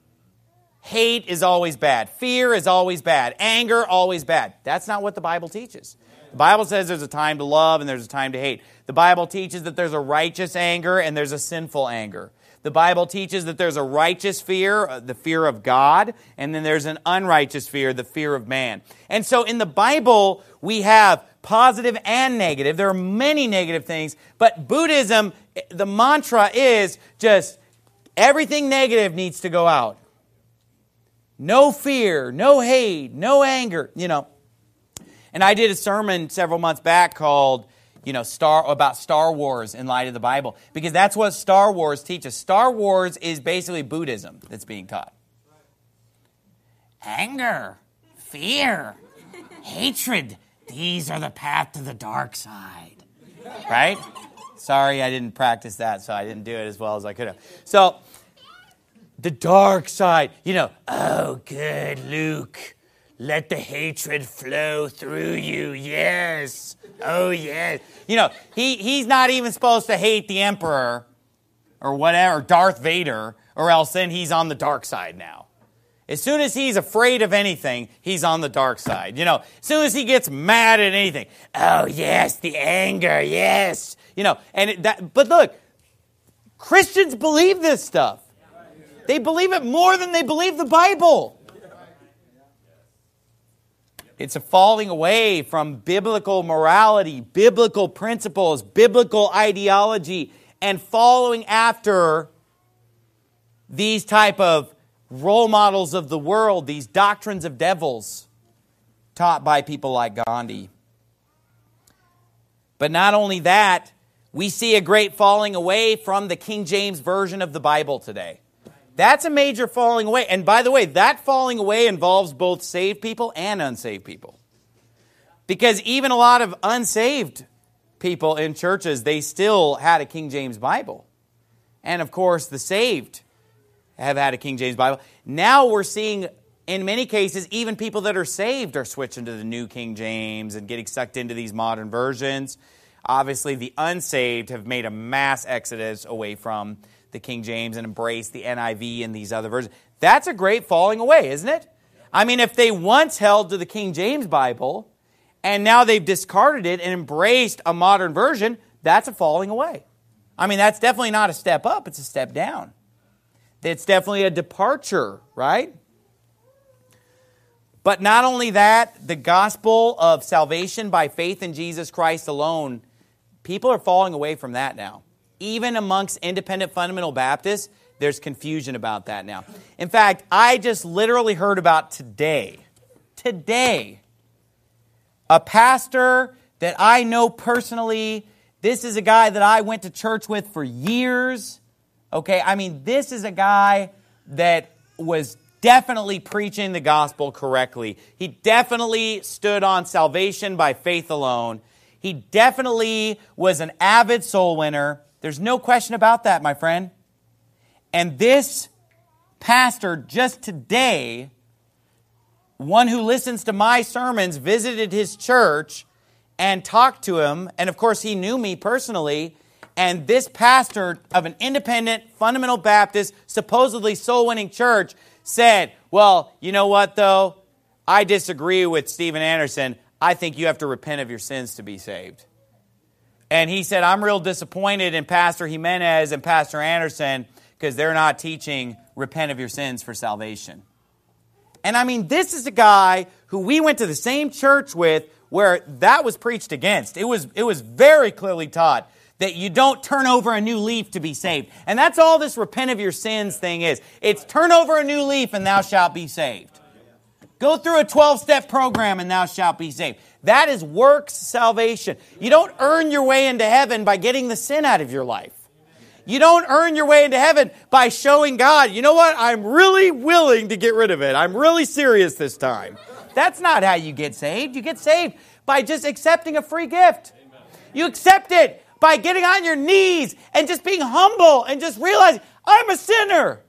Hate is always bad. Fear is always bad. Anger, always bad. That's not what the Bible teaches. The Bible says there's a time to love and there's a time to hate. The Bible teaches that there's a righteous anger and there's a sinful anger. The Bible teaches that there's a righteous fear, the fear of God, and then there's an unrighteous fear, the fear of man. And so in the Bible, we have positive and negative. There are many negative things, but Buddhism, the mantra is just everything negative needs to go out. No fear, no hate, no anger, you know. And I did a sermon several months back called, you know, Star about Star Wars in light of the Bible. Because that's what Star Wars teaches. Star Wars is basically Buddhism that's being taught. Anger, fear, hatred, these are the path to the dark side. Right? Sorry, I didn't practice that, so I didn't do it as well as I could have. So, the dark side, you know, oh, good, Luke. Let the hatred flow through you. Yes. Oh, yes. You know, he, he's not even supposed to hate the emperor or whatever, Darth Vader, or else then he's on the dark side now. As soon as he's afraid of anything, he's on the dark side. You know, as soon as he gets mad at anything, oh, yes, the anger, yes. You know, and it, that, but look, Christians believe this stuff. They believe it more than they believe the Bible. It's a falling away from biblical morality, biblical principles, biblical ideology, and following after these type of role models of the world, these doctrines of devils taught by people like Gandhi. But not only that, we see a great falling away from the King James Version of the Bible today. That's a major falling away. And by the way, that falling away involves both saved people and unsaved people. Because even a lot of unsaved people in churches, they still had a King James Bible. And of course, the saved have had a King James Bible. Now we're seeing, in many cases, even people that are saved are switching to the New King James and getting sucked into these modern versions. Obviously, the unsaved have made a mass exodus away from the King James and embraced the N I V and these other versions. That's a great falling away, isn't it? I mean, if they once held to the King James Bible and now they've discarded it and embraced a modern version, that's a falling away. I mean, that's definitely not a step up, it's a step down. It's definitely a departure, right? But not only that, the gospel of salvation by faith in Jesus Christ alone, people are falling away from that now. Even amongst independent fundamental Baptists, there's confusion about that now. In fact, I just literally heard about today, today, a pastor that I know personally. This is a guy that I went to church with for years. Okay, I mean, this is a guy that was definitely preaching the gospel correctly. He definitely stood on salvation by faith alone. He definitely was an avid soul winner. There's no question about that, my friend. And this pastor just today, one who listens to my sermons, visited his church and talked to him. And of course, he knew me personally. And this pastor of an independent, fundamental Baptist, supposedly soul-winning church said, well, you know what, though? I disagree with Steven Anderson. I think you have to repent of your sins to be saved. And he said, I'm real disappointed in Pastor Jimenez and Pastor Anderson because they're not teaching repent of your sins for salvation. And I mean, this is a guy who we went to the same church with where that was preached against. It was, it was very clearly taught that you don't turn over a new leaf to be saved. And that's all this repent of your sins thing is. It's turn over a new leaf and thou shalt be saved. Go through a twelve-step program and thou shalt be saved. That is works salvation. You don't earn your way into heaven by getting the sin out of your life. You don't earn your way into heaven by showing God, you know what, I'm really willing to get rid of it. I'm really serious this time. That's not how you get saved. You get saved by just accepting a free gift. You accept it by getting on your knees and just being humble and just realizing, I'm a sinner.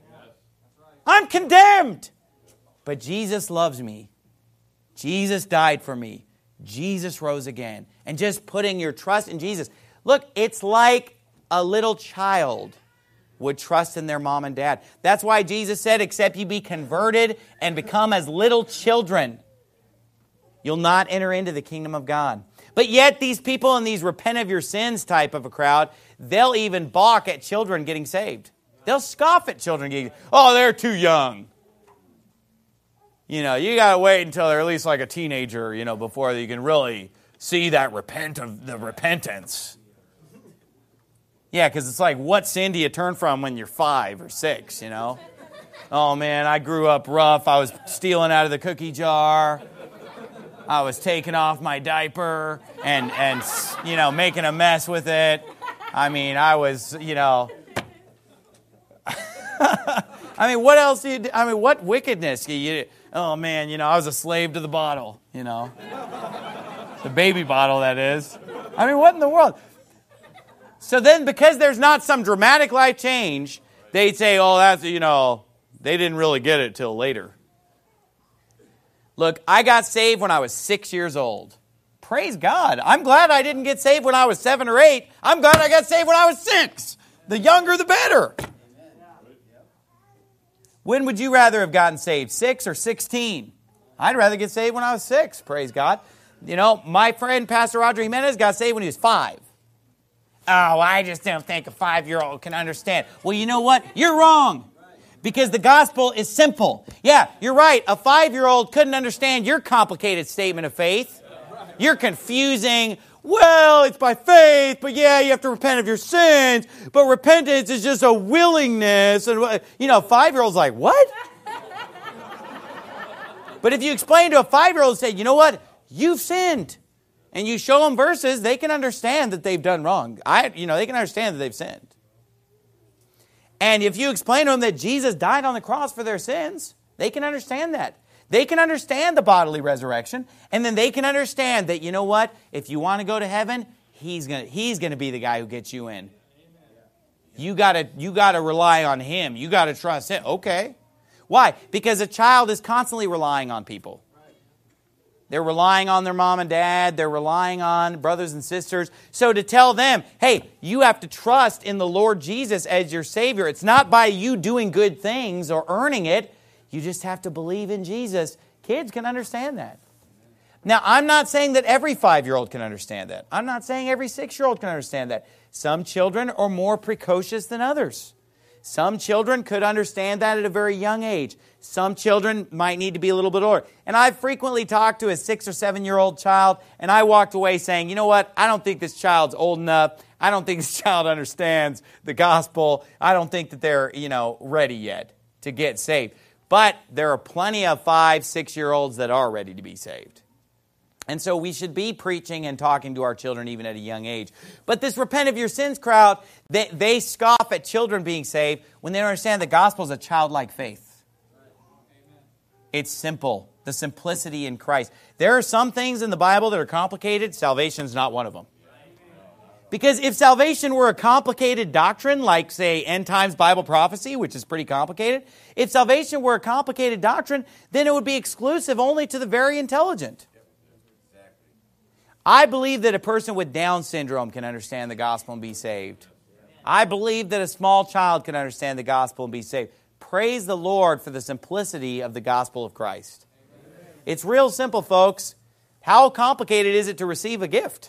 I'm condemned. But Jesus loves me. Jesus died for me. Jesus rose again. And just putting your trust in Jesus. Look, it's like a little child would trust in their mom and dad. That's why Jesus said, except you be converted and become as little children, you'll not enter into the kingdom of God. But yet these people in these repent of your sins type of a crowd, they'll even balk at children getting saved. They'll scoff at children getting, oh, they're too young. You know, you got to wait until they're at least like a teenager, you know, before you can really see that repent of the repentance. Yeah, because it's like, what sin do you turn from when you're five or six, you know? Oh, man, I grew up rough. I was stealing out of the cookie jar. I was taking off my diaper and, and you know, making a mess with it. I mean, I was, you know... I mean, what else do you do? I mean, what wickedness? You, you, oh, man, you know, I was a slave to the bottle, you know. The baby bottle, that is. I mean, what in the world? So then, because there's not some dramatic life change, they'd say, oh, that's, you know, they didn't really get it till later. Look, I got saved when I was six years old. Praise God. I'm glad I didn't get saved when I was seven or eight. I'm glad I got saved when I was six. The younger, the better. When would you rather have gotten saved, six or sixteen? I'd rather get saved when I was six, praise God. You know, my friend Pastor Roger Jimenez got saved when he was five. Oh, I just don't think a five-year-old can understand. Well, you know what? You're wrong. Because the gospel is simple. Yeah, you're right. A five-year-old couldn't understand your complicated statement of faith. You're confusing, well, it's by faith, but yeah, you have to repent of your sins. But repentance is just a willingness. And, you know, a five-year-old's like, what? But if you explain to a five-year-old, say, you know what? You've sinned. And you show them verses, they can understand that they've done wrong. I, you know, they can understand that they've sinned. And if you explain to them that Jesus died on the cross for their sins, they can understand that. They can understand the bodily resurrection, and then they can understand that, you know what? If you want to go to heaven, He's going to, He's going to be the guy who gets you in. You gotta, you gotta rely on Him. You gotta trust Him. Okay. Why? Because a child is constantly relying on people. They're relying on their mom and dad. They're relying on brothers and sisters. So to tell them, hey, you have to trust in the Lord Jesus as your Savior. It's not by you doing good things or earning it. You just have to believe in Jesus. Kids can understand that. Now, I'm not saying that every five-year-old can understand that. I'm not saying every six-year-old can understand that. Some children are more precocious than others. Some children could understand that at a very young age. Some children might need to be a little bit older. And I've frequently talked to a six or seven-year-old child, and I walked away saying, you know what, I don't think this child's old enough. I don't think this child understands the gospel. I don't think that they're, you know, ready yet to get saved. But there are plenty of five, six-year-olds that are ready to be saved. And so we should be preaching and talking to our children even at a young age. But this repent of your sins crowd, they, they scoff at children being saved when they don't understand the gospel is a childlike faith. It's simple. The simplicity in Christ. There are some things in the Bible that are complicated. Salvation's not one of them. Because if salvation were a complicated doctrine, like, say, end times Bible prophecy, which is pretty complicated, if salvation were a complicated doctrine, then it would be exclusive only to the very intelligent. I believe that a person with Down syndrome can understand the gospel and be saved. I believe that a small child can understand the gospel and be saved. Praise the Lord for the simplicity of the gospel of Christ. It's real simple, folks. How complicated is it to receive a gift?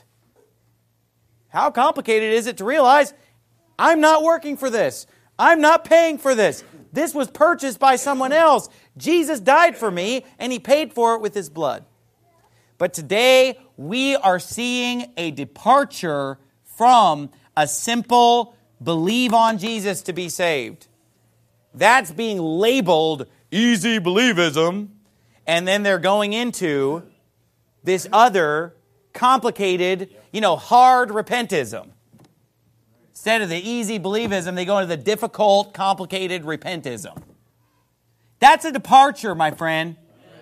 How complicated is it to realize, I'm not working for this. I'm not paying for this. This was purchased by someone else. Jesus died for me, and He paid for it with His blood. But today, we are seeing a departure from a simple believe on Jesus to be saved. That's being labeled easy believism, and then they're going into this other complicated, you know, hard repentism. Instead of the easy believism, they go into the difficult, complicated repentism. That's a departure, my friend.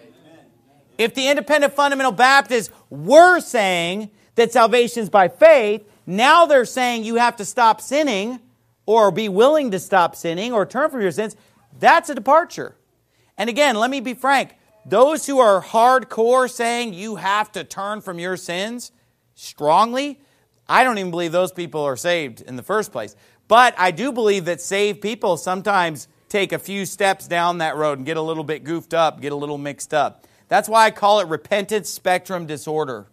If the independent fundamental Baptists were saying that salvation is by faith, now they're saying you have to stop sinning or be willing to stop sinning or turn from your sins. That's a departure. And again, let me be frank. Those who are hardcore saying you have to turn from your sins strongly, I don't even believe those people are saved in the first place. But I do believe that saved people sometimes take a few steps down that road and get a little bit goofed up, get a little mixed up. That's why I call it repentant spectrum disorder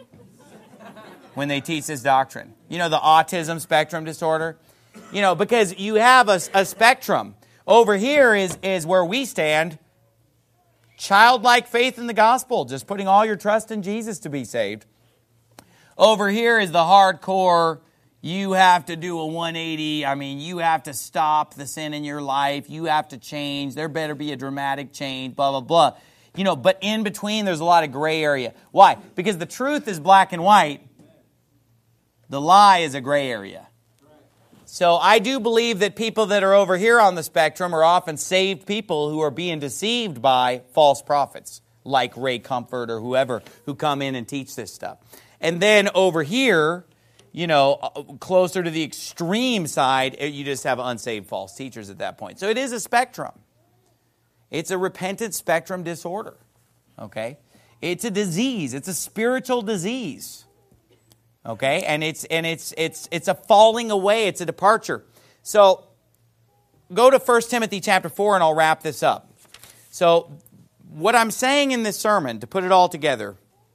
when they teach this doctrine. You know, the autism spectrum disorder? You know, because you have a, a spectrum. Over here is, is where we stand. Childlike faith in the gospel, just putting all your trust in Jesus to be saved. Over here is the hardcore, you have to do a one eighty. I mean, you have to stop the sin in your life. You have to change. There better be a dramatic change, blah, blah, blah. You know, but in between, there's a lot of gray area. Why? Because the truth is black and white. The lie is a gray area. So I do believe that people that are over here on the spectrum are often saved people who are being deceived by false prophets, like Ray Comfort or whoever, who come in and teach this stuff. And then over here, you know, closer to the extreme side, you just have unsaved false teachers at that point. So it is a spectrum. It's a repentant spectrum disorder, okay? It's a disease. It's a spiritual disease, okay? And it's and it's it's it's a falling away. It's a departure. So go to First Timothy chapter four, and I'll wrap this up. So what I'm saying in this sermon, to put it all together,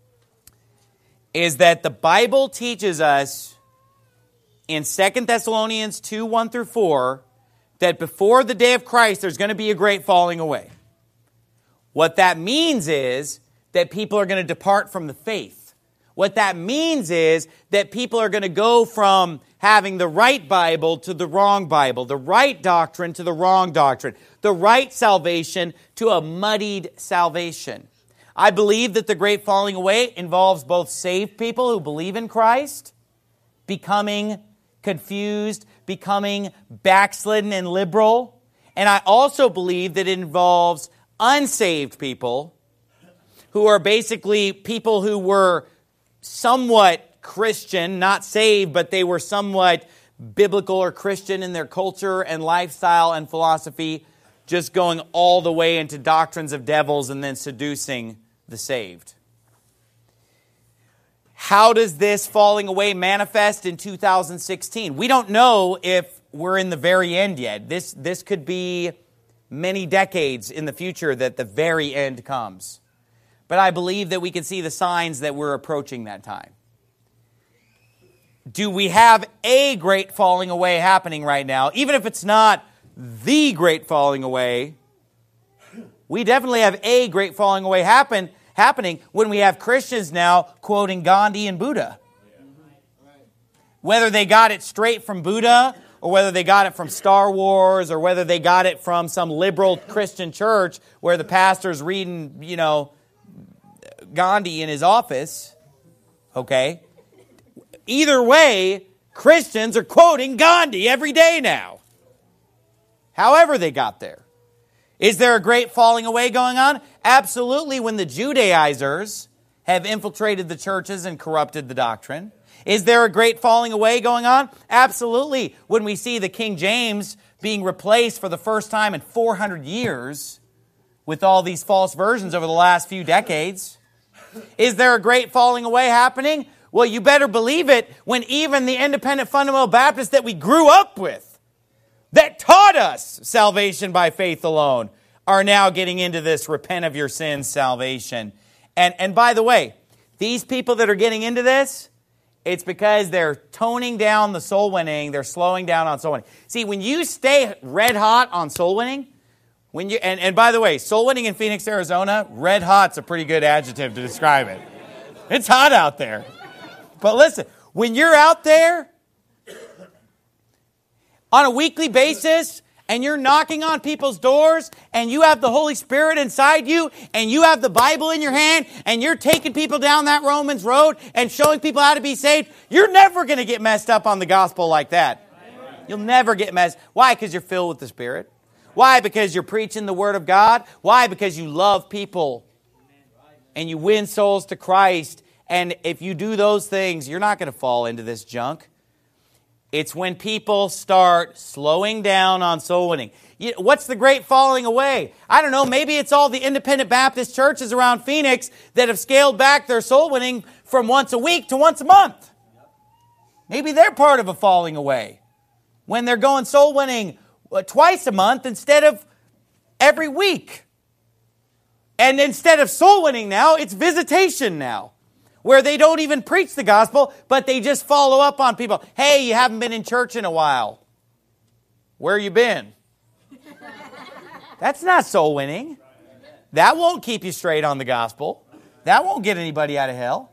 is that the Bible teaches us in Second Thessalonians two, one through four, that before the day of Christ, there's going to be a great falling away. What that means is that people are going to depart from the faith. What that means is that people are going to go from having the right Bible to the wrong Bible, the right doctrine to the wrong doctrine, the right salvation to a muddied salvation. I believe that the great falling away involves both saved people who believe in Christ becoming confused, becoming backslidden and liberal. And I also believe that it involves unsaved people who are basically people who were somewhat Christian, not saved, but they were somewhat biblical or Christian in their culture and lifestyle and philosophy, just going all the way into doctrines of devils and then seducing the saved. How does this falling away manifest in two thousand sixteen? We don't know if we're in the very end yet. This, this could be many decades in the future that the very end comes. But I believe that we can see the signs that we're approaching that time. Do we have a great falling away happening right now? Even if it's not the great falling away, we definitely have a great falling away happen, happening when we have Christians now quoting Gandhi and Buddha. Whether they got it straight from Buddha, or whether they got it from Star Wars, or whether they got it from some liberal Christian church where the pastor's reading, you know, Gandhi in his office, okay? Either way, Christians are quoting Gandhi every day now. However they got there. Is there a great falling away going on? Absolutely, when the Judaizers have infiltrated the churches and corrupted the doctrine. Is there a great falling away going on? Absolutely, when we see the King James being replaced for the first time in four hundred years with all these false versions over the last few decades. Is there a great falling away happening? Well, you better believe it when even the independent fundamental Baptists that we grew up with, that taught us salvation by faith alone, are now getting into this repent of your sins salvation. And, and by the way, these people that are getting into this, it's because they're toning down the soul winning, they're slowing down on soul winning. See, when you stay red hot on soul winning, when you and, and by the way, soul winning in Phoenix, Arizona, red hot's a pretty good adjective to describe it. It's hot out there. But listen, when you're out there on a weekly basis and you're knocking on people's doors and you have the Holy Spirit inside you and you have the Bible in your hand and you're taking people down that Romans road and showing people how to be saved, you're never going to get messed up on the gospel like that. You'll never get messed. Why? Because you're filled with the Spirit. Why? Because you're preaching the Word of God. Why? Because you love people and you win souls to Christ. And if you do those things, you're not going to fall into this junk. It's when people start slowing down on soul winning. What's the great falling away? I don't know. Maybe it's all the independent Baptist churches around Phoenix that have scaled back their soul winning from once a week to once a month. Maybe they're part of a falling away. When they're going soul winning twice a month instead of every week. And instead of soul winning now, it's visitation now. Where they don't even preach the gospel, but they just follow up on people. Hey, you haven't been in church in a while. Where you been? That's not soul winning. That won't keep you straight on the gospel. That won't get anybody out of hell.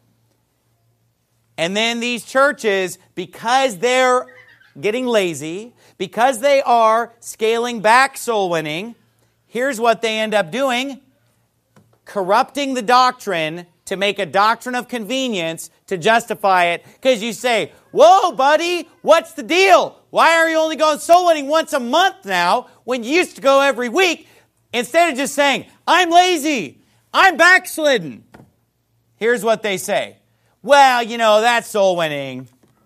And then these churches, because they're getting lazy, because they are scaling back soul winning, here's what they end up doing. Corrupting the doctrine to make a doctrine of convenience to justify it. Because you say, whoa, buddy, what's the deal? Why are you only going soul winning once a month now when you used to go every week? Instead of just saying, I'm lazy, I'm backslidden. Here's what they say. Well, you know, that soul winning,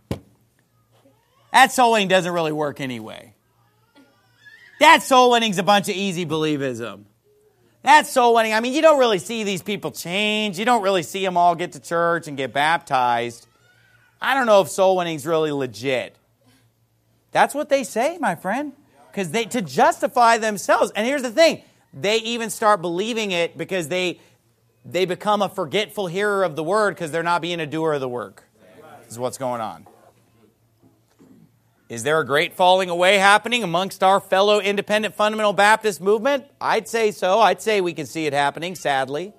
that soul winning doesn't really work anyway. That soul winning's a bunch of easy believism. That's soul winning. I mean, you don't really see these people change. You don't really see them all get to church and get baptized. I don't know if soul winning's really legit. That's what they say, my friend. Because they to justify themselves. And here's the thing. They even start believing it because they, they become a forgetful hearer of the word because they're not being a doer of the work. This is what's going on. Is there a great falling away happening amongst our fellow independent fundamental Baptist movement? I'd say so. I'd say we can see it happening, sadly.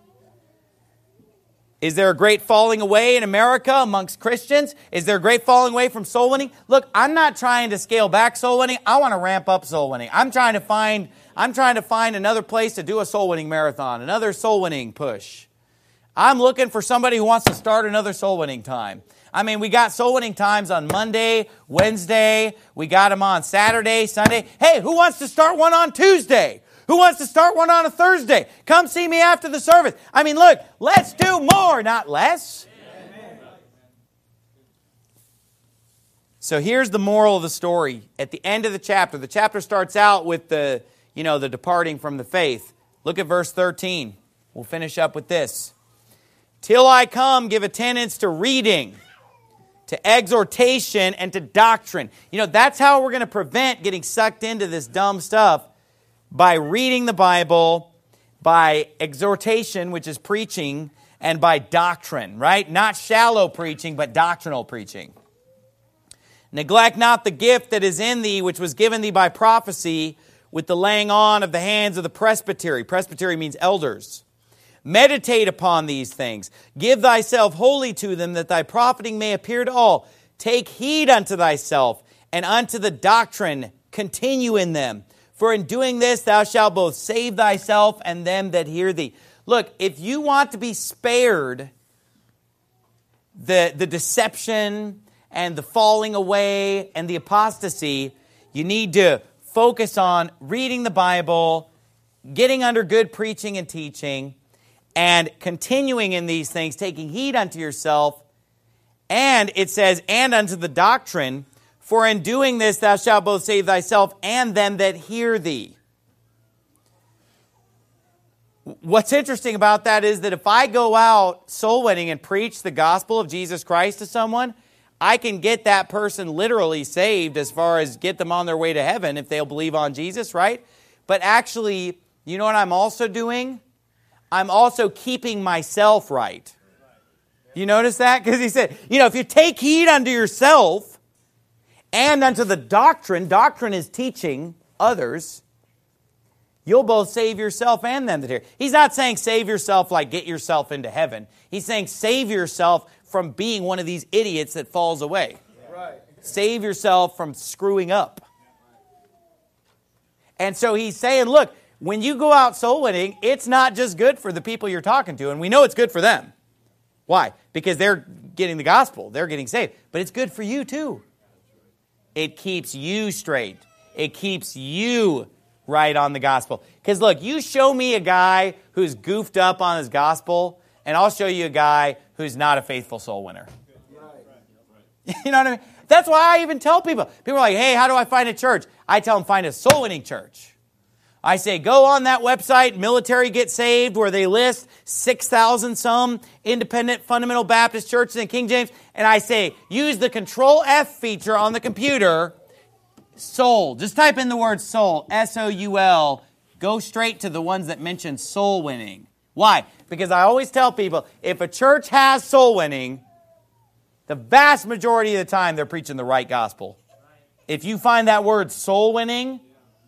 Is there a great falling away in America amongst Christians? Is there a great falling away from soul winning? Look, I'm not trying to scale back soul winning. I want to ramp up soul winning. I'm trying to find, I'm trying to find another place to do a soul winning marathon, another soul winning push. I'm looking for somebody who wants to start another soul winning time. I mean, we got soul winning times on Monday, Wednesday. We got them on Saturday, Sunday. Hey, who wants to start one on Tuesday? Who wants to start one on a Thursday? Come see me after the service. I mean, look, let's do more, not less. Amen. So here's the moral of the story. At the end of the chapter, the chapter starts out with the, you know, the departing from the faith. Look at verse thirteen. We'll finish up with this. Till I come, give attendance to reading, to exhortation, and to doctrine. You know, that's how we're going to prevent getting sucked into this dumb stuff, by reading the Bible, by exhortation, which is preaching, and by doctrine, right? Not shallow preaching, but doctrinal preaching. Neglect not the gift that is in thee, which was given thee by prophecy, with the laying on of the hands of the presbytery. Presbytery means elders. Meditate upon these things. Give thyself wholly to them, that thy profiting may appear to all. Take heed unto thyself, and unto the doctrine. Continue in them. For in doing this, thou shalt both save thyself and them that hear thee. Look, if you want to be spared the, the deception and the falling away and the apostasy, you need to focus on reading the Bible, getting under good preaching and teaching, and continuing in these things, taking heed unto yourself. And it says, and unto the doctrine, for in doing this thou shalt both save thyself and them that hear thee. What's interesting about that is that if I go out soul winning and preach the gospel of Jesus Christ to someone, I can get that person literally saved as far as get them on their way to heaven if they'll believe on Jesus, right? But actually, you know what I'm also doing? I'm also keeping myself right. You notice that? Because he said, you know, if you take heed unto yourself and unto the doctrine, doctrine is teaching others, you'll both save yourself and them that hear. He's not saying save yourself like get yourself into heaven. He's saying save yourself from being one of these idiots that falls away. Right. Save yourself from screwing up. And so he's saying, look, when you go out soul winning, it's not just good for the people you're talking to, and we know it's good for them. Why? Because they're getting the gospel. They're getting saved. But it's good for you too. It keeps you straight. It keeps you right on the gospel. Because look, you show me a guy who's goofed up on his gospel, and I'll show you a guy who's not a faithful soul winner. You know what I mean? That's why I even tell people. People are like, hey, how do I find a church? I tell them, find a soul winning church. I say, go on that website, Military Get Saved, where they list six thousand some independent fundamental Baptist churches in King James. And I say, use the Control F feature on the computer, soul. Just type in the word soul, S O U L. Go straight to the ones that mention soul winning. Why? Because I always tell people, if a church has soul winning, the vast majority of the time they're preaching the right gospel. If you find that word soul winning,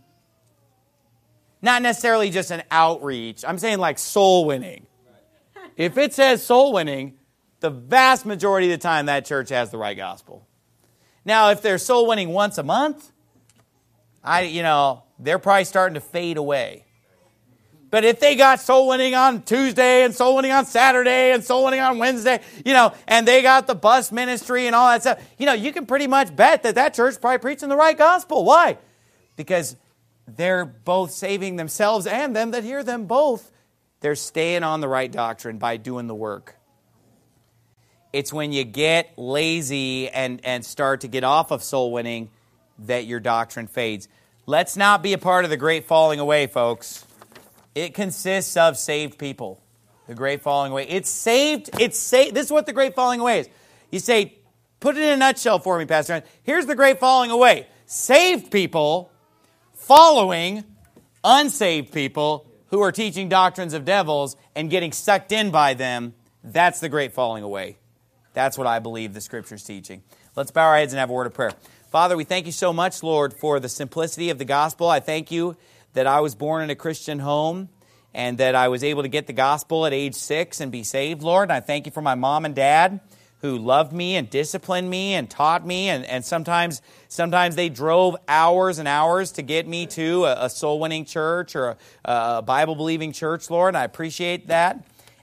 not necessarily just an outreach. I'm saying like soul winning. If it says soul winning, the vast majority of the time that church has the right gospel. Now, if they're soul winning once a month, I, you know, they're probably starting to fade away. But if they got soul winning on Tuesday and soul winning on Saturday and soul winning on Wednesday, you know, and they got the bus ministry and all that stuff, you know, you can pretty much bet that that church is probably preaching the right gospel. Why? Because they're both saving themselves and them that hear them both. They're staying on the right doctrine by doing the work. It's when you get lazy and, and start to get off of soul winning that your doctrine fades. Let's not be a part of the great falling away, folks. It consists of saved people. The great falling away. It's saved. It's saved. This is what the great falling away is. You say, put it in a nutshell for me, Pastor. Here's the great falling away. Saved people following unsaved people who are teaching doctrines of devils and getting sucked in by them. That's the great falling away. That's what I believe the Scripture's teaching. Let's bow our heads and have a word of prayer. Father, we thank you so much, Lord, for the simplicity of the gospel. I thank you that I was born in a Christian home and that I was able to get the gospel at age six and be saved, Lord. And I thank you for my mom and dad who loved me and disciplined me and taught me. And, and sometimes sometimes they drove hours and hours to get me to a, a soul-winning church or a, a Bible-believing church, Lord. And I appreciate that.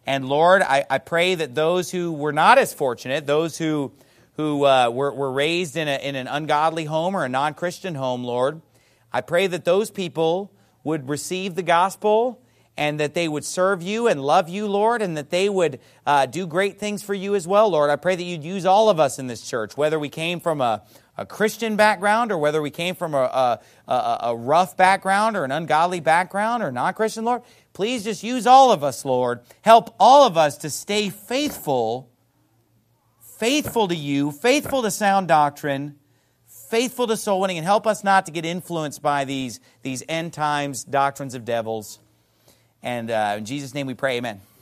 And Lord, I, I pray that those who were not as fortunate, those who who uh, were, were raised in, a, in an ungodly home or a non-Christian home, Lord, I pray that those people would receive the gospel and that they would serve you and love you, Lord, and that they would uh, do great things for you as well, Lord. I pray that you'd use all of us in this church, whether we came from a, a Christian background or whether we came from a, a, a, a rough background or an ungodly background or non-Christian, Lord. Please just use all of us, Lord. Help all of us to stay faithful, faithful to you, faithful to sound doctrine, faithful to soul winning, and help us not to get influenced by these, these end times doctrines of devils. And uh, in Jesus' name we pray, amen.